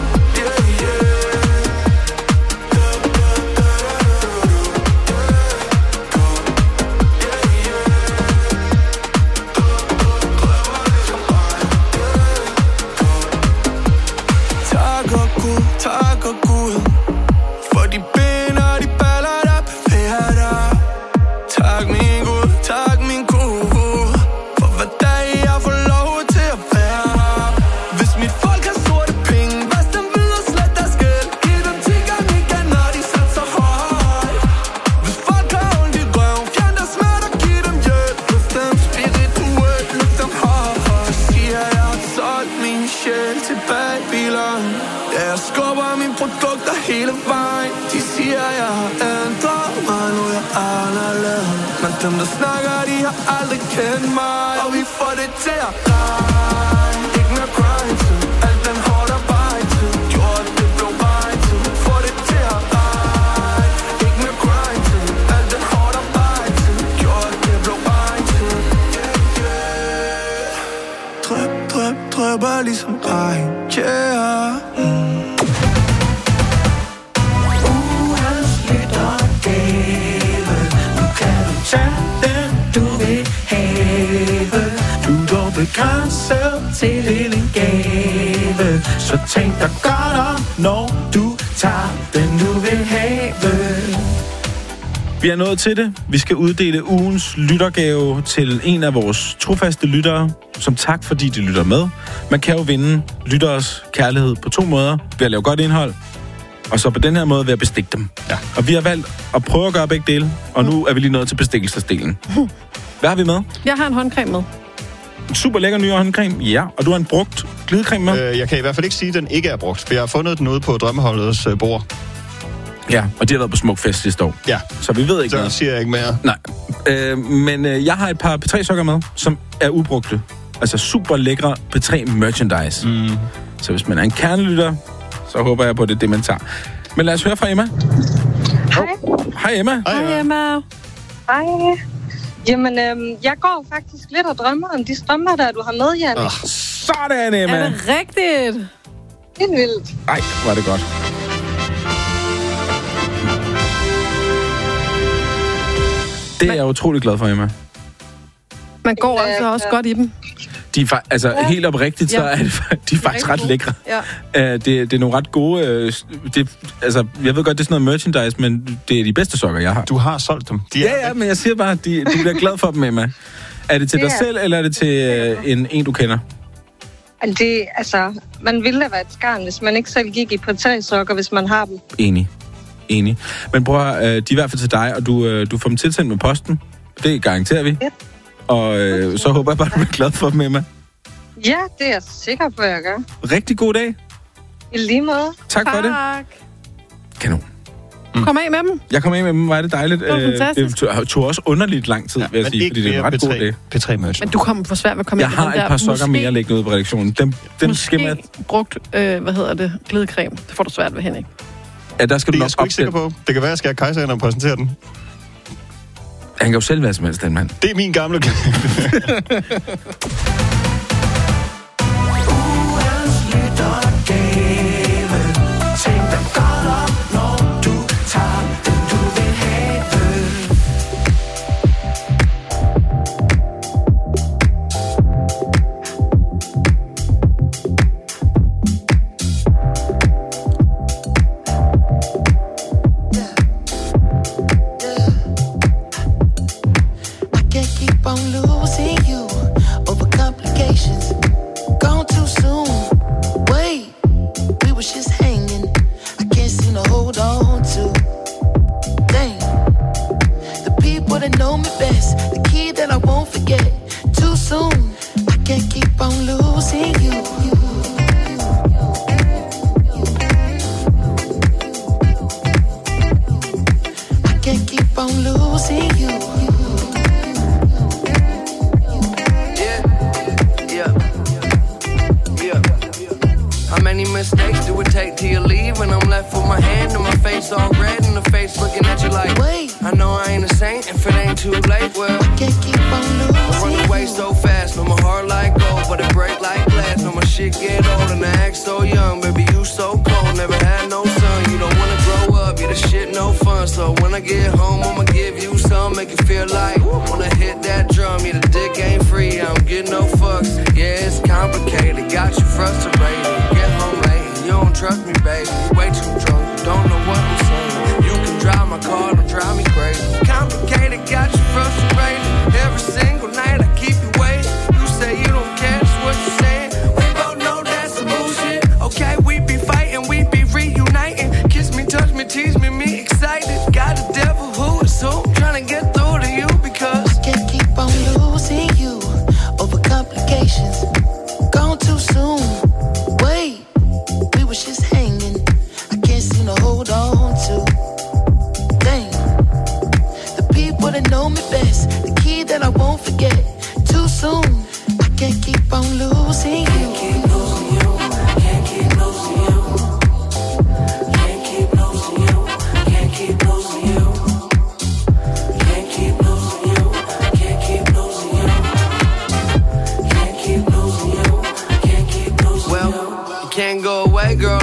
Tak og Gud for de ben og de baller, der bevæger dig. Tak min Gud, tak min Gud for hver dag jeg får lov til at være her. Hvis mit folk har sorte penge, vask dem videre, slet deres gæld. Giv dem 10 gange igen, når de satser højt. Hvis folk har ondt i røven, fjern deres smerte og giv dem hjælp. Løft dem spirituelt, løft dem højt. Siger jeg har solgt min sjæl til Babylon. Ja, jeg skubber mine produkter hele vejen. De siger, jeg har ændret mig, nu jeg er anderledes. Men dem, der snakker, de har aldrig kendt mig. Og vi får det til at regne. Ikke mere grind-tid. Alt den hårdt arbejde-tid gjorde, at det blev regn-tid. drøber ligesom regn, yeah. Ugens lyttergave. Nu kan du tage den, du vil have. Du er begrænset til en gave. Så tænk dig godt om, når du tager den, du vil have. Vi er nået til det. Vi skal uddele ugens lyttergave til en af vores trofaste lyttere, som tak, fordi de lytter med. Man kan jo vinde lytteres kærlighed på 2 måder. Ved at lave godt indhold, og så på den her måde ved at bestikke dem. Ja. Og vi har valgt at prøve at gøre begge dele, og nu er vi lige nået til bestikkelsesdelen. Hvad har vi med? Jeg har en håndcreme med. En super lækker ny håndcreme, ja. Og du har en brugt glidecreme med? Jeg kan i hvert fald ikke sige, at den ikke er brugt, for jeg har fundet den ude på Drømmeholdets bord. Ja, og de har været på Smukfest sidste år. Ja. Så vi ved ikke noget. Så siger jeg ikke mere. Nej. Men jeg har et par P3-sokker med, som er ubrugte. Altså super lækre P3 merchandise. Mm. Så hvis man er en kernelytter, så håber jeg på det, man tager. Men lad os høre fra Emma. Hej. Hej Emma. Hej Emma. Hej. Jamen, jeg går faktisk lidt og drømmer om de strømper, der du har med, Janne. Sådan, Emma. Er det rigtigt? Helt vildt. Ej, var det godt. Det er jeg utrolig glad for, Emma. Man går altså også godt i dem. De er helt oprigtigt, så er de er faktisk ret lækre. Ja. Det er nogle ret gode... jeg ved godt, det er sådan noget merchandise, men det er de bedste sokker, jeg har. Du har solgt dem. Ja, men jeg siger bare, at du bliver glad for dem, Emma. Er det til dig selv, eller er det til en du kender? Man ville da være et skarn, hvis man ikke selv gik i P3-sokker, hvis man har dem. Enig. Men prøv at, de er i hvert fald til dig, og du får dem tilsendt med posten. Det garanterer vi. Ja. Og så håber jeg bare, du bliver glad for dem, Emma. Ja, det er jeg sikker på, jeg gør. Rigtig god dag. I lige måde. Tak for det. Kanon. Kom af med dem. Jeg kom af med dem, var det dejligt. Det var fantastisk. Det tog også underligt lang tid, vil jeg sige, fordi det er en ret god dag. P3-merch. Men du kom for svært ved at komme ind. Jeg har et par sokker mere liggende ude på redaktionen. Dem måske brugt, glidecreme. Det får du svært ved, Henrik. Ja, der skal det du er jeg sgu ikke sikker på. Det kan være, jeg skal have kejseren og præsentere den. Han kan jo selv være som helst, den mand. Det er min gamle...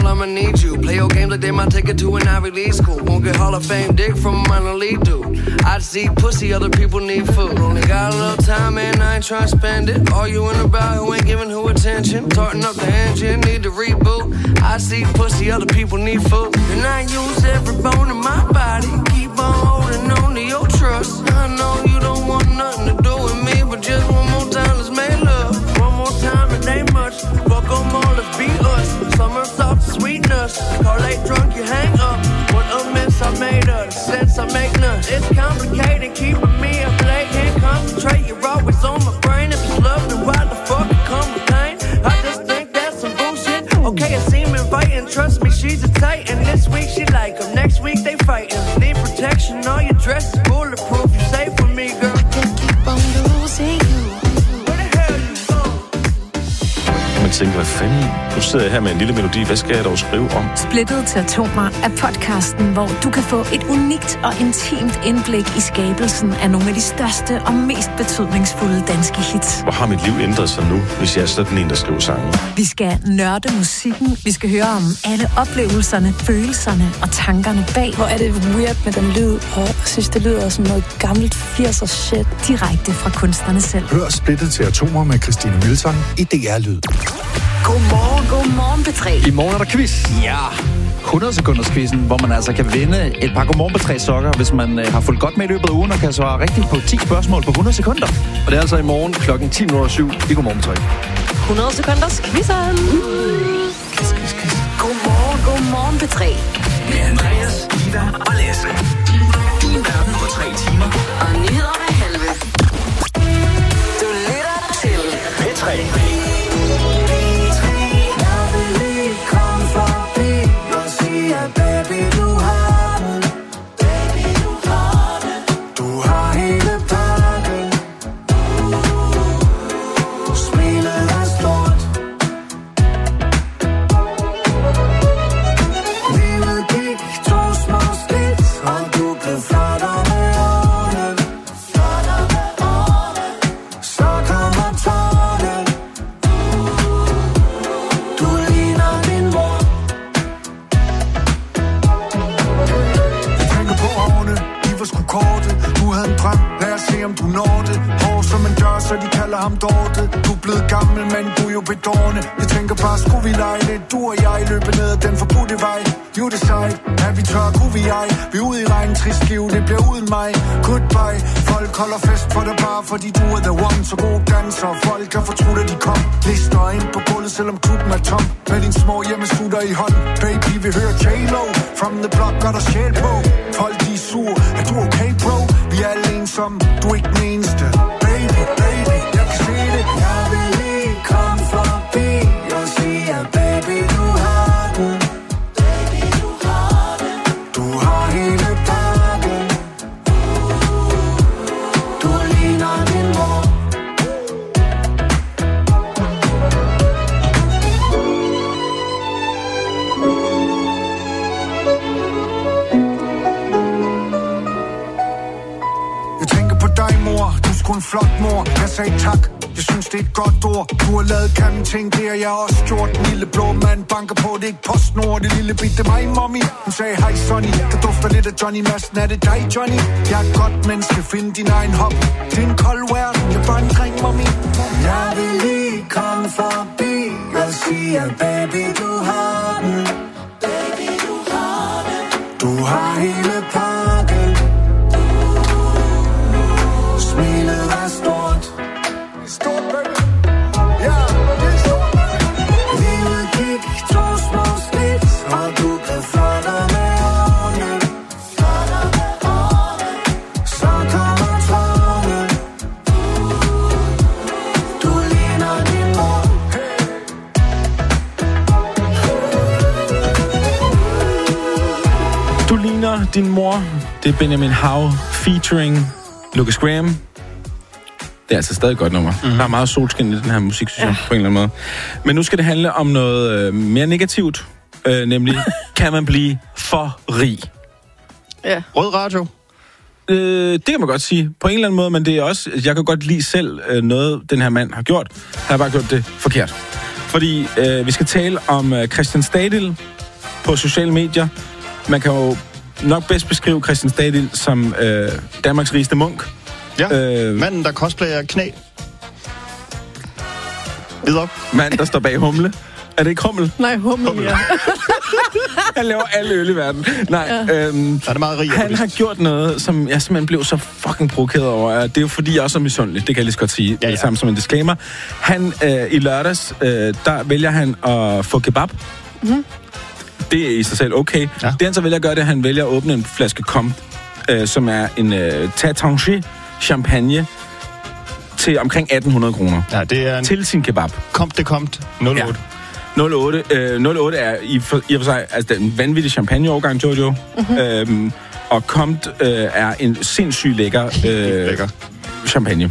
I'ma need you. Play your games like they might take it to an Ivy League school. Won't get Hall of Fame dick from a minor league dude. I see pussy, other people need food. Only got a little time and I ain't trying to spend it. Arguing about who ain't giving who attention. Tarting up the engine, need to reboot. I see pussy, other people need food. And I use every bone in my body. Keep on holding on to your trust. I know you don't want nothing to do with me, but just one more time, let's make love. One more time, it ain't much. Fuck them all, let's be us. Summer soft sweetness. Call late drunk, you hang up. What a mess I made of, the sense I make none. It's complicated, keeping me up late. Can't concentrate, you're always on my brain. If it's love, then why the fuck it come with pain? I just think that's some bullshit. Okay, it seemed inviting, trust me, she's a titan. This week she like him, next week they fighting. Need protection, all your dress is bulletproof. You safe with me, girl. I can't keep on losing you. Man tænker, hvad fanden? Nu sidder jeg her med en lille melodi. Hvad skal jeg dog skrive om? Splittet til atomer er podcasten, hvor du kan få et unikt og intimt indblik i skabelsen af nogle af de største og mest betydningsfulde danske hits. Hvor har mit liv ændret sig nu, hvis jeg er sådan en, der skriver sange? Vi skal nørde musikken. Vi skal høre om alle oplevelserne, følelserne og tankerne bag. Hvor er det weird med den lyd, og jeg synes, det lyder som noget gammelt 80'er shit. Direkte fra kunstnerne selv. Hør Splittet til atomer med Christine Milton i DR Lyd. Godmorgen P3. I morgen er der quiz. Ja. 100 sekunders quizzen, hvor man altså kan vinde et par Godmorgen P3 sokker, hvis man har fulgt godt med i løbet af ugen og kan svare rigtigt på 10 spørgsmål på 100 sekunder. Og det er altså i morgen klokken 10:07 i Godmorgen P3. 100 sekunders quizzen. Godmorgen P3. Med Andreas, Ida og Lasse. Din verden på 3 timer. Og nyheder med Helve. Du lytter til P3. Du er blevet gammel, men du er jo bedårende. Jeg tænker bare, skulle vi lege lidt? Du og jeg løber ned ad den forbudte vej. You decide, at vi tør, kunne vi ej. Vi er ude i regn, trist liv, det bliver uden mig. Goodbye, folk holder fest for dig bare, fordi du er the one. Så gode danser, folk er fortrudt, at de kom. Lister ind på gulvet, selvom klubben er tom. Med din små hjemmesutter i hånd. Baby, vi hører J-Lo. From the block, gør der sjæl på. Folk, de er sur, er du okay, bro? Vi er alle ensomme, du er ikke den eneste. Baby, baby, jeg kan se det. Jeg vil lige komme forbi og sige, at baby, du har den. Baby, du har den. Du har hele pakken. Du ligner din mor. Jeg tænker på dig, mor. Du er sgu en flot mor. Jeg sagde tak. Jeg synes, det er et godt ord. Du har lavet kæmpe ting, det har jeg også gjort. Den lille blå mand banker på, det er ikke PostNord. Det lille bitte mig, mommy. Hun sagde, hej Sonny, der dufter lidt af Johnny Madsen. Er det dig, Johnny? Jeg er et godt menneske, find din egen hobby. Det er en kold verden, jeg er bare en dreng, mommy. Jeg vil lige komme forbi og sige, at baby, du har den. Baby, du har den. Du har hele pakken. Smilet er stort. Stort, baby. Ja, det er stort, baby. Livet gik 2 små skridt, og du blev flottere med årene. Flottere med årene. Så kommer tårne. Du ligner din mor. Du ligner din mor. Det er Benjamin Hav featuring Lucas Graham. Det er altså stadig et godt nummer. Der er meget solskin i den her musik, synes jeg, på en eller anden måde. Men nu skal det handle om noget mere negativt. Nemlig, kan man blive for rig? Ja. Rød radio? Det kan man godt sige. På en eller anden måde, men det er også... Jeg kan godt lide selv noget, den her mand har gjort. Han har bare gjort det forkert. Fordi vi skal tale om Christian Stadil på sociale medier. Man kan jo nok bedst beskrive Christian Stadil som Danmarks rigeste munk. Ja, manden, der cosplayer knæ. Videre. Manden, der står bag Humle. Er det ikke Hummel? Nej, Hummel, ja. Han laver alle øl i verden. Nej, er det meget rig, han har gjort noget, som jeg simpelthen blev så fucking provokeret over. Det er jo fordi, jeg også er misundelig. Det kan jeg lige så godt sige. Ja. Sammen som en disclaimer. Han, i lørdags, der vælger han at få kebab. Mm-hmm. Det er i sig selv okay. Ja. Det han så vælger at gøre, det er, at han vælger at åbne en flaske Comte, som er en Taittinger champagne til omkring 1800 kroner. Ja, det er til sin kebab. Comte 08. Ja. 08 er i og for sig altså den vanvittige champagneårgang, Jojo. Mm-hmm. Og Comte er en sindssygt lækker champagne.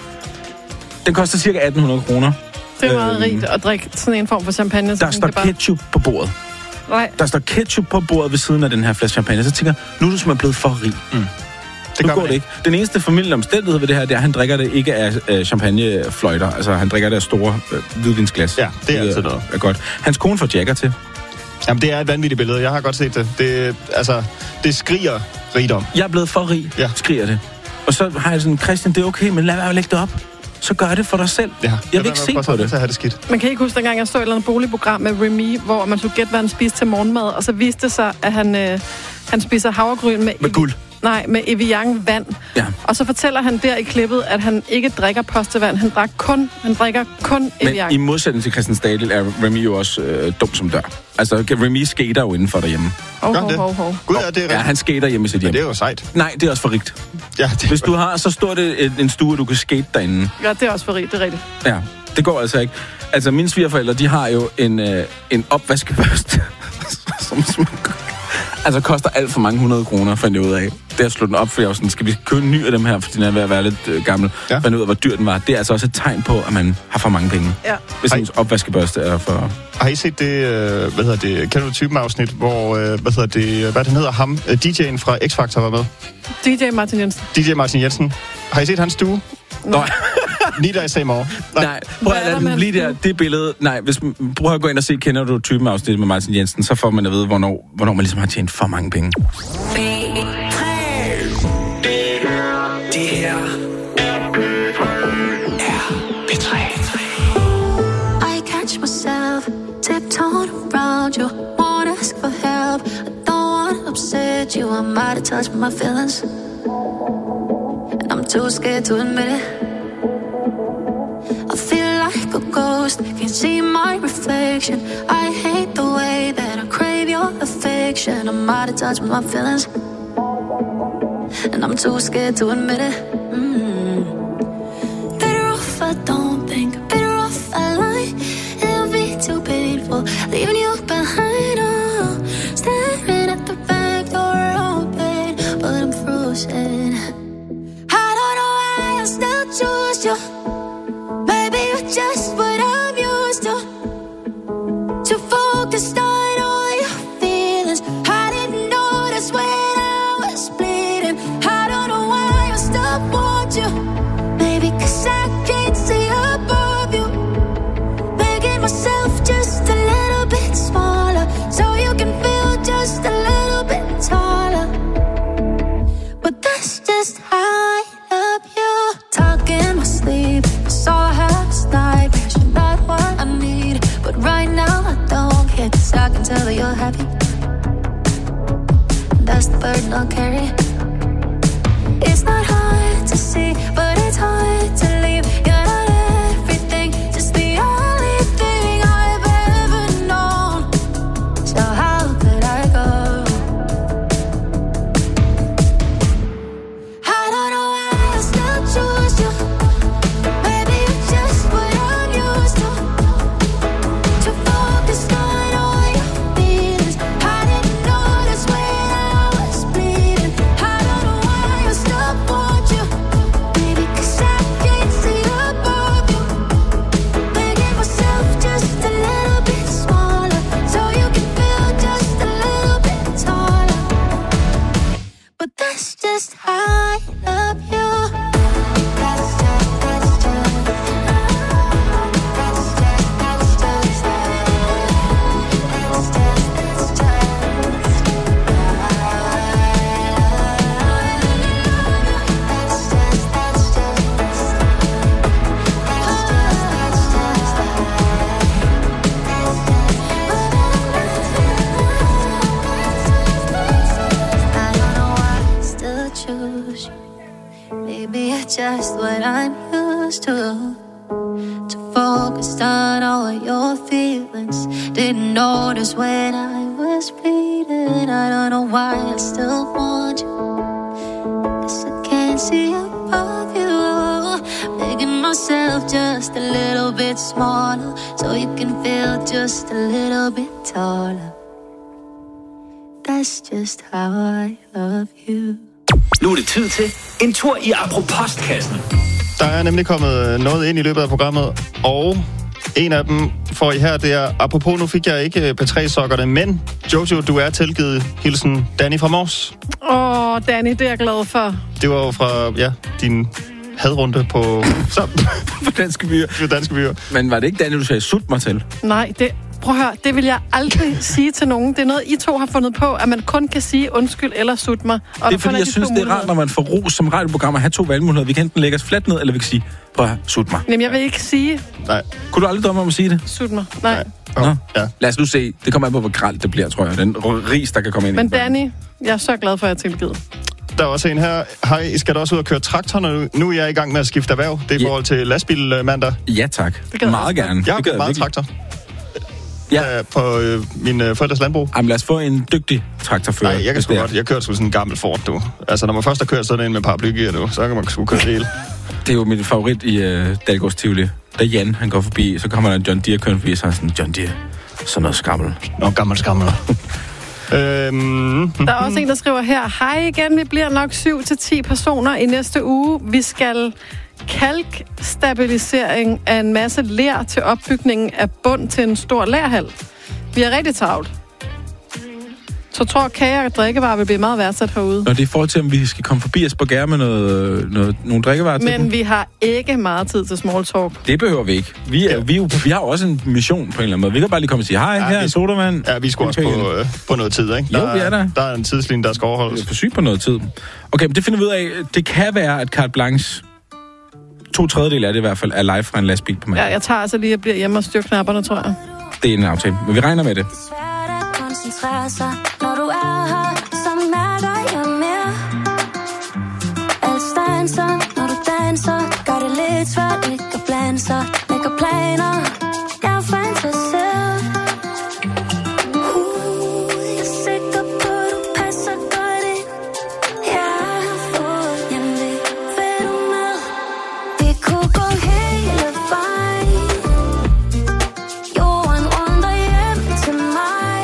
Den koster cirka 1800 kroner. Det er meget rigt at drikke sådan en form for champagne. Der står ketchup på bordet. Nej. Der står ketchup på bordet ved siden af den her flaske champagne. Så tænker jeg, nu er du simpelthen blevet for rig. Mm. Nu går det ikke. Den eneste familie omstændighed ved det her, det er, at han drikker det ikke af champagnefløjter. Altså, han drikker det af store hvidvinsglas. Ja, det er altid noget. Er godt. Hans kone får Jagger til. Jamen, det er et vanvittigt billede. Jeg har godt set det. Det skriger rigdom. Jeg er blevet for rig, skriger det. Og så har jeg sådan, Christian, det er okay, men lad være at lægge det op. Så gør det for dig selv. Ja, jeg vil ikke se på det. Have det skidt. Man kan ikke huske, dengang jeg så et eller andet boligprogram med Remy, hvor man skulle gætte, hvad han spiste til morgenmad, og så viste det sig, at han spiser havregryn med guld. Nej, med Evian vand. Ja. Og så fortæller han der i klippet, at han ikke drikker postevand. Han drikker kun Evian. Men i modsætning til Christian Stadil er Remy jo også dum som dør. Altså, Remy skater jo indenfor derhjemme. Gud, ja, det er ja, han skater hjemme i sit hjem. Men det er jo sejt. Nej, det er også for rigt. Ja, hvis du har så stort en stue, du kan skate derinde. Ja, det er også for rigt, det er rigtigt. Ja, det går altså ikke. Altså, mine svigerforældre, de har jo en opvaskebørste, som altså koster alt for mange 100 kroner, fandt jeg ud af. Det er slået den op, for jeg var sådan, skal vi købe en ny af dem her, fordi den er ved at være lidt gammel. Ja. Fandt ud af, hvor dyr den var. Det er altså også et tegn på, at man har for mange penge. Ja. Hvis ens opvaskebørste er for... Har I set det, kender du typen afsnit, hvor, hvad den hedder, ham, DJ'en fra X-Factor var med? DJ Martin Jensen. DJ Martin Jensen. Har I set hans stue? Nej. Neither I say more. Nej, prøv at lade lige der, det billede. Nej, prøv at gå ind og se, kender du typen afsnit med Martin Jensen, så får man at vide, hvornår man ligesom har tjent for mange penge. Det her er P3. I catch myself tiptoeing around you, won't ask for help. I don't want to upset you, I'm out of touch with my feelings, and I'm too scared to admit it. I feel like a ghost, can't see my reflection. I hate the way that I crave your affection. I'm out of touch with my feelings, and I'm too scared to admit it. Better off I don't think, better off I lie. It'll be too painful, leaving you behind. Oh, staring at the back door open, but I'm frozen. I don't know why I still choose you. Maybe you're just what I'm used to. Too focused on all your feelings. I didn't notice when I was bleeding. I don't know why I still want you. Maybe 'cause I can't see above you. Making myself just a little bit smaller, so you can feel just a little bit taller. But that's just how I love you. Talk in my sleep, so I have nightmares. You're not what I need, but right now I don't care, 'cause I can tell that you're happy. That's the burden I'll carry. It's not hard to see, but it's hard to leave. You're not everything, just the only thing I've ever known. So how could I go? I don't know why I still choose you. Maybe you're just what I'm used to. Too focused on all your feelings. I didn't notice when I was bleeding. I don't know why I still want you. Maybe 'cause I can't see I'm used to focused on all your feelings. Didn't notice when I was bleeding. I don't know why I still want you, 'cause I can't see above you. Making myself just a little bit smaller, so you can feel just a little bit taller. That's just how I love you. Nu er det tid til en tur i Apropos-kassen. Der er nemlig kommet noget ind i løbet af programmet, og en af dem får I her, det er, apropos, nu fik jeg ikke P3-sokkerne, men Jojo, du er tilgivet. Hilsen Danny fra Mors. Danny, det er jeg glad for. Det var jo fra, din hadrunde på Danske Byer. Men var det ikke Danny, du sagde sut mig til? Nej, prøv at høre, det vil jeg aldrig sige til nogen. Det er noget, I to har fundet på, at man kun kan sige undskyld eller sut mig. Og det er fordi, jeg synes, det er rart, når man får ros som radioprogram at have to valgmuligheder. Vi kan enten lægge os fladt ned, eller vi kan sige, prøv at sut mig. Jamen, jeg vil ikke sige... Nej. Kunne du aldrig drømme om at sige det? Sut mig, nej. Nå. Ja. Lad os nu se. Det kommer an på, hvor grelt det bliver, tror jeg. Den ris, der kan komme ind. Men Danny, jeg er så glad for, at jeg er tilgivet. Der er også en her. Hej, I skal da også ud og køre traktor, nu er jeg i gang med at skifte erhverv. Det er i forhold til lastbilmandag. Ja, tak. Meget gerne. Jeg har kørt meget traktor. Ja. På min forældres landbrug. Jamen lad os få en dygtig traktorfører. Nej, jeg kan sgu godt. Jeg kører sgu sådan en gammel Ford, du. Altså, når man først har kørt sådan en med paraplygear, du, så kan man sgu køre det hele. Det er jo min favorit i Dalgårds Tivoli. Da Jan, han går forbi, så kommer der en John Deere køren forbi, så er sådan, John Deere, sådan noget skammel. Nå, gammel skammel. Der er også en, der skriver her, hej igen, vi bliver nok 7-10 personer i næste uge. Vi skal kalkstabilisering af en masse ler til opbygningen af bund til en stor lerhal. Vi er rigtig travlt. Så tror jeg, kager og drikkevarer vil blive meget værdsat herude. Når det er i forhold til, om vi skal komme forbi Asperger med nogle drikkevarer til Men dem. vi har ikke meget tid til small talk. Det behøver vi ikke. Vi har jo også en mission på en eller anden måde. Vi kan bare lige komme og sige, hej, her er sodavand. Ja, vi skal også på noget tid, ikke? Jo, vi er der. Der er en tidslinje, der skal overholdes. Vi er for syg på noget tid. Okay, men det finder vi ud af. Det kan være, at Carte Blanche, 2/3 af det i hvert fald, er live fra en lastbil på mandag. Ja, jeg tager altså lige og bliver hjemme og styrer knapperne, tror jeg. Det er en aftale, men vi regner med det. Koncentrere sig, når du er her, så mærker jeg mere. Alt stanser, når du danser, gør det lidt svært ikke at blande sig. Lægger planer, jeg er fantaseret. Jeg er sikker på, du passer godt ind. Jeg har fået hjemlig, vil du med? Det kunne gå hele vejen. Jorden runder hjem til mig.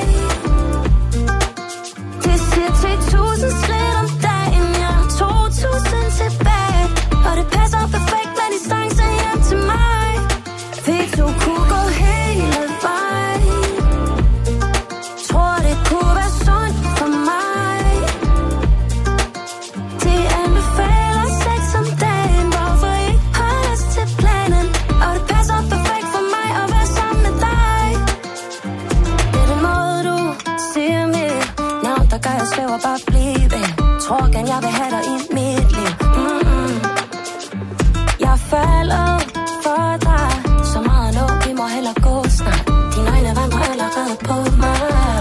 Det siger 10.000 skridt om dagen, jeg har 2.000 tilbage. Og det passer perfekt med distancen hjem til mig. Vi to kunne gå hele vejen. Tror det kunne være sundt for mig. De anbefaler sex om dagen, hvorfor I holder os til planen. Og det passer perfekt for mig at være sammen med dig. Det er den måde du siger mit navn, der gør jeg svæver bare blive. Tror gerne jeg vil have dig i mit liv. Jeg falder for dig så meget nu, vi må hellere gå snart. Dine øjne vandrer allerede på mig.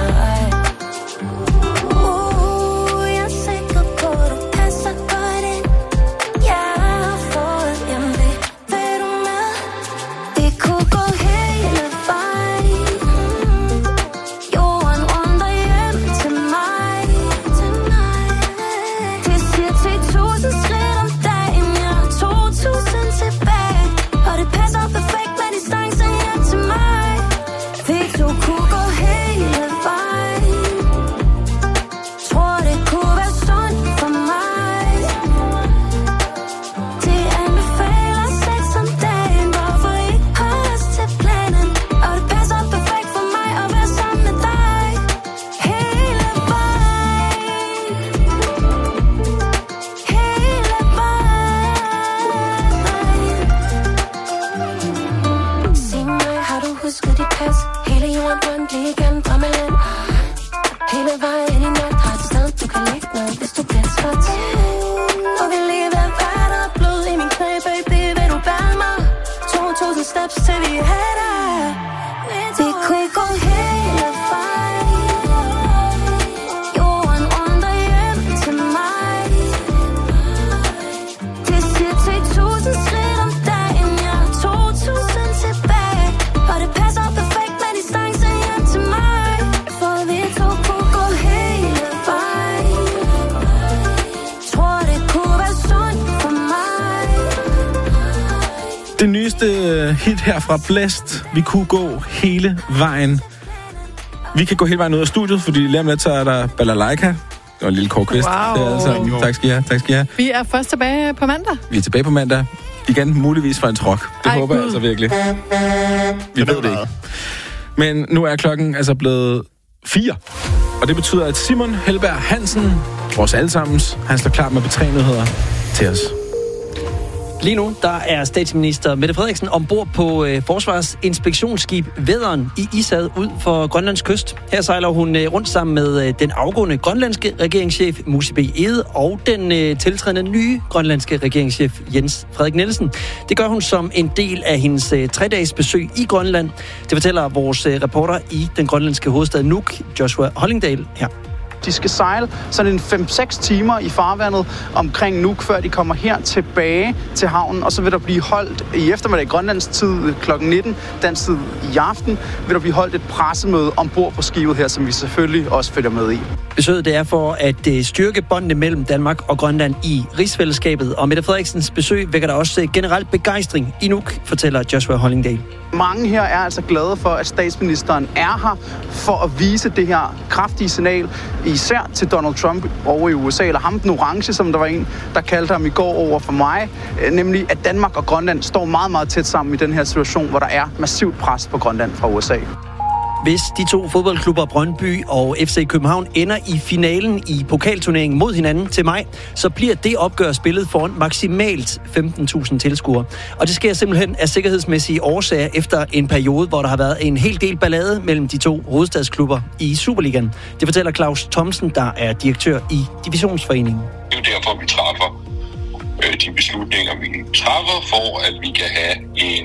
Jeg er sikker på, du passer godt ind. Jeg har fået hjemlig, vil du med? Vi kunne gå hele vejen. Jorden runder hjem til mig. Det siger 10.000 skridt om dagen, jeg har 2.000 tilbage. Og det passer perfekt med distancen hjem til mig. Vi to kunne gå hele vejen. Tror det kunne være sundt for mig. De anbefaler sex om dagen, hvorfor I holder os til planen. Og det passer perfekt for mig at være sammen med dig. Hele vejen. Hele vejen. Sig mig, har du husket dit pas? Hele jorden rundt lige igennem drømmeland. Hele vejen i nat har et sted, du kan ligge ned, hvis du bliver træt. Og vi lige ved vand og blod i min knæ, baby, vil du bære mig? 2.000 steps til vi er der. Vi kunne gå hele vejen. Jorden runder hjem til mig. Det siger 10.000 skridt næste hit her fra Blæst. Vi kunne gå hele vejen. Vi kan gå hele vejen ud af studiet, fordi lige om lidt, så er der Balalaika. Det var en lille kort kvist. Wow. Altså, tak skal I have. Vi er først tilbage på mandag. Vi er tilbage på mandag. Igen muligvis fra en trok. Det håber jeg altså virkelig. Vi ved det ikke. Men nu er klokken altså blevet 4. Og det betyder, at Simon Helberg Hansen, vores allesammens, han står klar med B3-nyheder til os. Lige nu, der er statsminister Mette Frederiksen ombord på forsvarsinspektionsskib Vædderen i Ishavet ud for Grønlands kyst. Her sejler hun rundt sammen med den afgående grønlandske regeringschef Musi B. Egede og den tiltrædende nye grønlandske regeringschef Jens Frederik Nielsen. Det gør hun som en del af hendes 3-dages besøg i Grønland. Det fortæller vores reporter i den grønlandske hovedstad Nuuk, Joshua Hollingdal, her. De skal sejle sådan en 5-6 timer i farvandet omkring Nuuk, før de kommer her tilbage til havnen. Og så vil der blive holdt i eftermiddag Grønlands tid kl. 19, dansk tid i aften, vil der blive holdt et pressemøde ombord på skibet her, som vi selvfølgelig også følger med i. Besøget det er for at styrke båndene mellem Danmark og Grønland i rigsfællesskabet. Og Mette Frederiksens besøg vækker der også generelt begejstring i Nuuk, fortæller Joshua Hollingdal. Mange her er altså glade for, at statsministeren er her for at vise det her kraftige signal, især til Donald Trump over i USA, eller ham den orange, som der var en, der kaldte ham i går over for mig, nemlig at Danmark og Grønland står meget, meget tæt sammen i den her situation, hvor der er massivt pres på Grønland fra USA. Hvis de to fodboldklubber Brøndby og FC København ender i finalen i pokalturneringen mod hinanden til maj, så bliver det opgør spillet foran maksimalt 15.000 tilskuere. Og det sker simpelthen af sikkerhedsmæssige årsager efter en periode, hvor der har været en hel del ballade mellem de to hovedstadsklubber i Superligaen. Det fortæller Claus Thomsen, der er direktør i Divisionsforeningen. Det er jo derfor, vi træffer de beslutninger, vi træffer, for at vi kan have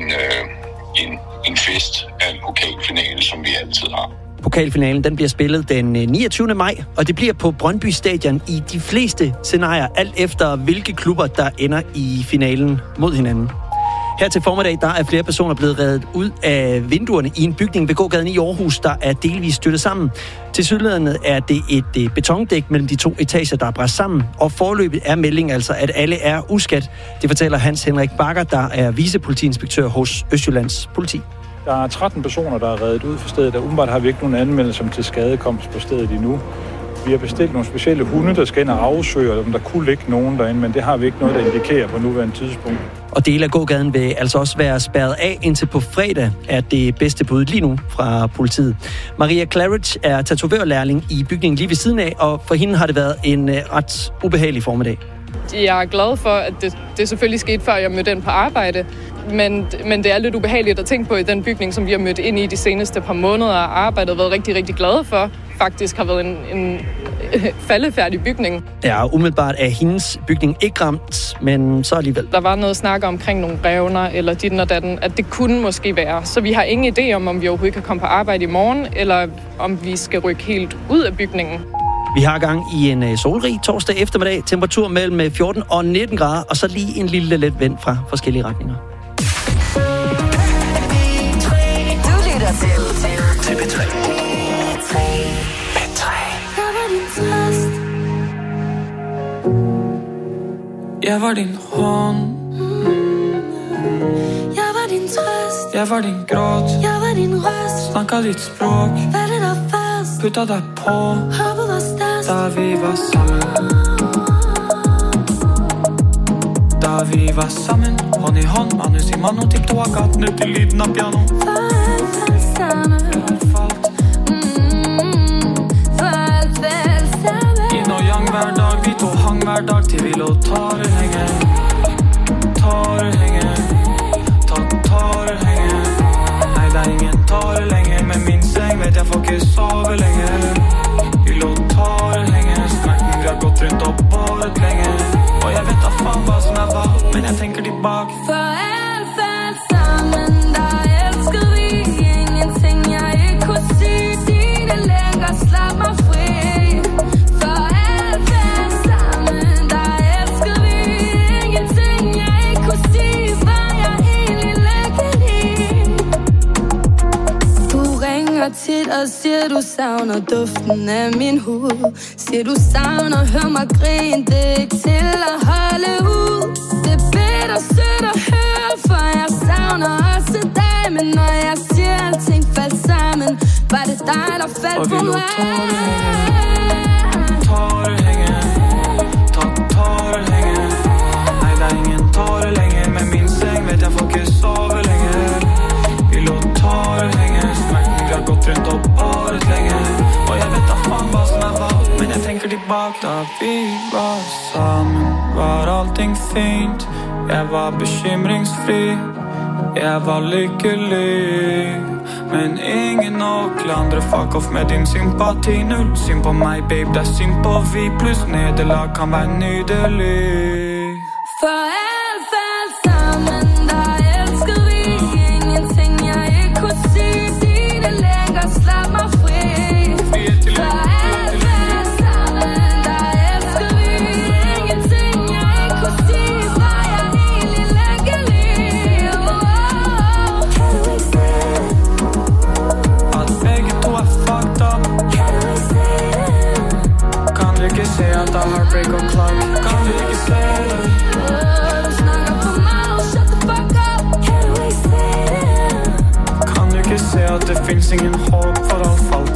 en fest af en pokalfinale, som vi altid har. Pokalfinalen den bliver spillet den 29. maj, og det bliver på Brøndby Stadion i de fleste scenarier, alt efter hvilke klubber, der ender i finalen mod hinanden. Her til formiddag, der er flere personer blevet reddet ud af vinduerne i en bygning ved gågaden i Aarhus, der er delvist støttet sammen. Tilsyneladende er det et betondæk mellem de to etager, der er bræst sammen, og forløbet er meldingen altså, at alle er uskadt. Det fortæller Hans Henrik Bakker, der er vicepolitiinspektør hos Østjyllands Politi. Der er 13 personer, der er reddet ud for stedet, og umiddelbart har vi ikke nogen anmeldelse om til skadekomst på stedet endnu. Vi har bestilt nogle specielle hunde, der skal ind og afsøge, om der kunne ligge nogen derinde, men det har vi ikke noget, der indikerer på nuværende tidspunkt. Og dele af gågaden vil altså også være spærret af indtil på fredag, er det bedste bud lige nu fra politiet. Maria Claridge er tatovørlærling i bygningen lige ved siden af, og for hende har det været en ret ubehagelig formiddag. Jeg er glad for, at det selvfølgelig skete, før jeg mødte ind på arbejde. Men det er lidt ubehageligt at tænke på i den bygning, som vi har mødt ind i de seneste par måneder og arbejdet og været rigtig, rigtig glade for. Faktisk har været en faldefærdig bygning. Ja, umiddelbart er hendes bygning ikke ramt, men så alligevel. Der var noget snak omkring nogle revner eller ditten og datten, at det kunne måske være. Så vi har ingen idé om vi overhovedet kan komme på arbejde i morgen, eller om vi skal rykke helt ud af bygningen. Vi har gang i en solrig torsdag eftermiddag, temperatur mellem 14 og 19 grader, og så lige en lille let vind fra forskellige retninger. Du lytter til P3. Jeg var din hånd. Jeg var din trøst. Jeg var din gråt. Jeg var din røst. Snakker dit språk. Valgte dig først. Putter dig på. Håbet var størst. Da vi var sammen. Da vi var sammen. Hånd i hånd. Manus i mano. Tiptoa gatene til lyden av piano. For alt sammen. Hver dag, vi to hang hver dag til vi lå tårer henge. Tårer henge. Tårer henge. Nei, det er ingen tårer lenger. Med min seng vet jeg får ikke sove lenger. Vi lå tårer henge. Smerten vi har gått rundt og båret lenge. Og jeg vet da faen hva som er hva, men jeg tenker tilbake. For alt sammen, der elskede vi ingenting jeg ikke kunne sige. Dine længer slap mig fri. Tit og siger du savner duften af min hud. Siger du savner hør mig grine. Det er ikke til at holde ud. Det er bedre sødt at høre for jeg savner også dig. Men når jeg siger, alting faldt sammen, var det dig, der faldt på mig. Tårer hænge, tårer hænge. Nej, der er ingen tårer længe. Med min seng ved jeg får ikke sove længe. Vi lå tårer hænge. Smerten vi har gått rundt op året længe. Og jeg ved at fan hvad sådan var. Men jeg tænker tilbage, da vi var sammen, var allting fint. Jeg var bekymringsfri, jeg var lykkelig. Men ingen å klandre, fuck off med din sympati. Null syn på mig, babe, der syn på vi. Plus nederlag kan være nydelig. For alt faldt sammen, der elskede vi. Ingenting jeg ikke kunne sige. Sig det længere, slap mig fri. For alt faldt sammen, der elskede vi. Ingenting jeg ikke kunne sige. Var jeg egentlig lykkelig. At begge to er fucked up. Kan du ikke se at der er heartbreak og clock? Kan du ikke se det? Kan du ikke se at det findes ingen håb for affald?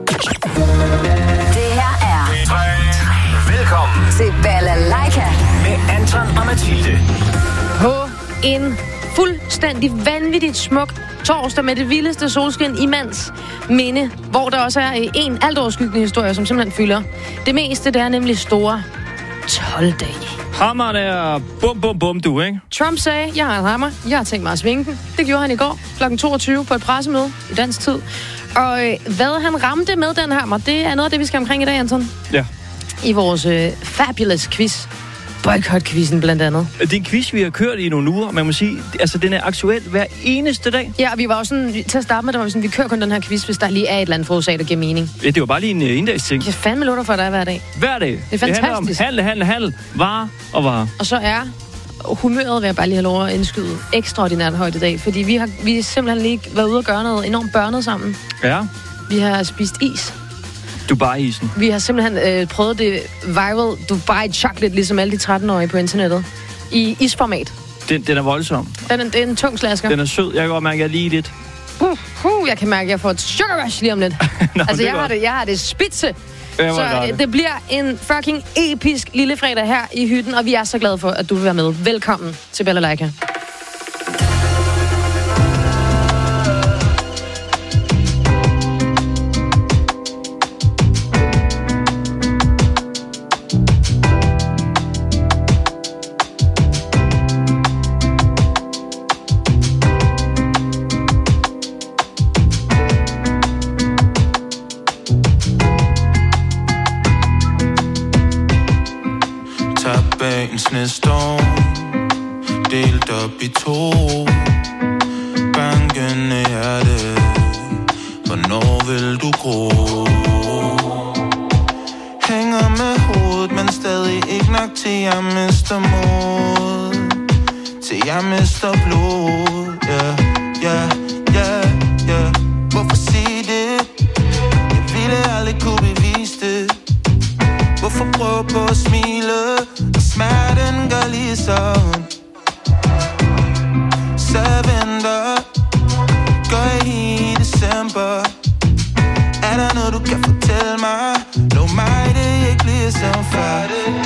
Det her er velkommen til Balalaika med Anton og Mathilde. På en fuldstændig vanvittigt smuk torsdag med det vildeste solskin i mands minde, hvor der også er en altoverskyggende historie, som simpelthen fylder det meste. Det er nemlig store 12-dage. Hammeren er bum, bum, bum, du, ikke? Trump sagde, jeg har en hammer, jeg har tænkt mig at svinge den. Det gjorde han i går kl. 22 på et pressemøde i dansk tid. Og hvad han ramte med den hammer, det er noget af det, vi skal omkring i dag, Anton. Ja. I vores fabulous quiz. Boykot-quizzen blandt andet. Det er en quiz, vi har kørt i nogle uger. Man må sige, altså den er aktuel hver eneste dag. Ja, og vi var også sådan, til at starte med, der var vi sådan, vi kører kun den her quiz, hvis der lige er et eller andet forudsag, der giver mening. Ja, det var bare lige en endagsting. Jeg fandme lutter for dig hver dag. Hver dag. Det er fantastisk. Det handler om handel, varer og varer. Og så er humøret, vil jeg bare lige have lov at indskyde, ekstraordinært højt i dag, fordi vi har simpelthen lige været ude og gøre noget enormt børnet sammen. Ja. Vi har spist is. Dubai-isen. Vi har simpelthen prøvet det viral Dubai chocolate, ligesom alle de 13-årige på internettet, i isformat. Den er voldsom. Det er en tung slasker. Den er sød. Jeg kan godt mærke, at jeg lige lidt. Jeg kan mærke, at jeg får et sugar rush lige om lidt. Nå, altså, jeg har det spidse. Så det bliver en fucking episk lille fredag her i hytten, og vi er så glade for, at du vil være med. Velkommen til Balalaika. En snestorm delt op i to, bankende hjerte, hvornår vil du gro? Hænger med hovedet, men stadig ikke nok til jeg mister mod, til jeg mister blod. Yeah. Hvorfor sige det? Jeg ville aldrig kunne bevise det. Hvorfor prøve på at smile? Smerten gør lige så ondt. Så venter, går i december. Er der noget du kan fortælle mig? Lov mig det ikke ligesom før.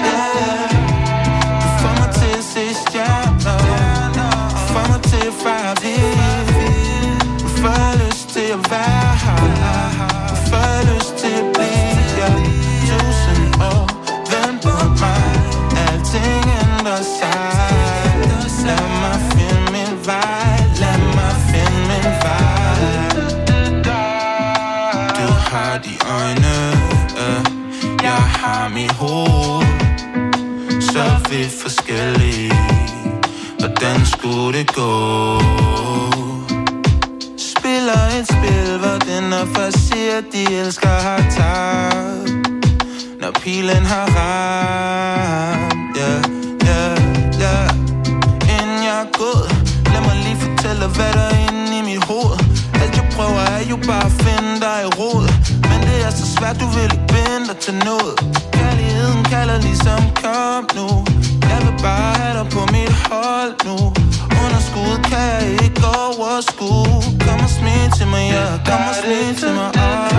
Du får mig til at se stjerner. Du får mig til at fejre vildt. Du får lyst til at være her. Du får lyst til at blive her. 1000 år, vent på mig. Alting ændrer sig. Lad mig finde min vej. Lad mig finde min vej. Du har de øjne, jeg har mit hoved. Så vi er forskellige. Hvordan skulle det gå? Spiller et spil, hvor den er først siger, de elsker har tabt. Når pilen har ramt, yeah. Inden jeg er gået, lad mig lige fortælle, hvad der er inde i mit hoved. Alt jeg prøver er jo bare at finde dig i rod. Men det er så svært, du vil ikke binde dig til noget. Kærlighed Kærligheden kalder ligesom kom nu. Jeg vil bare have dig på mit hold nu. Underskud kan jeg ikke overskue. Kom og smil til mig, ja, kom og smil til mig.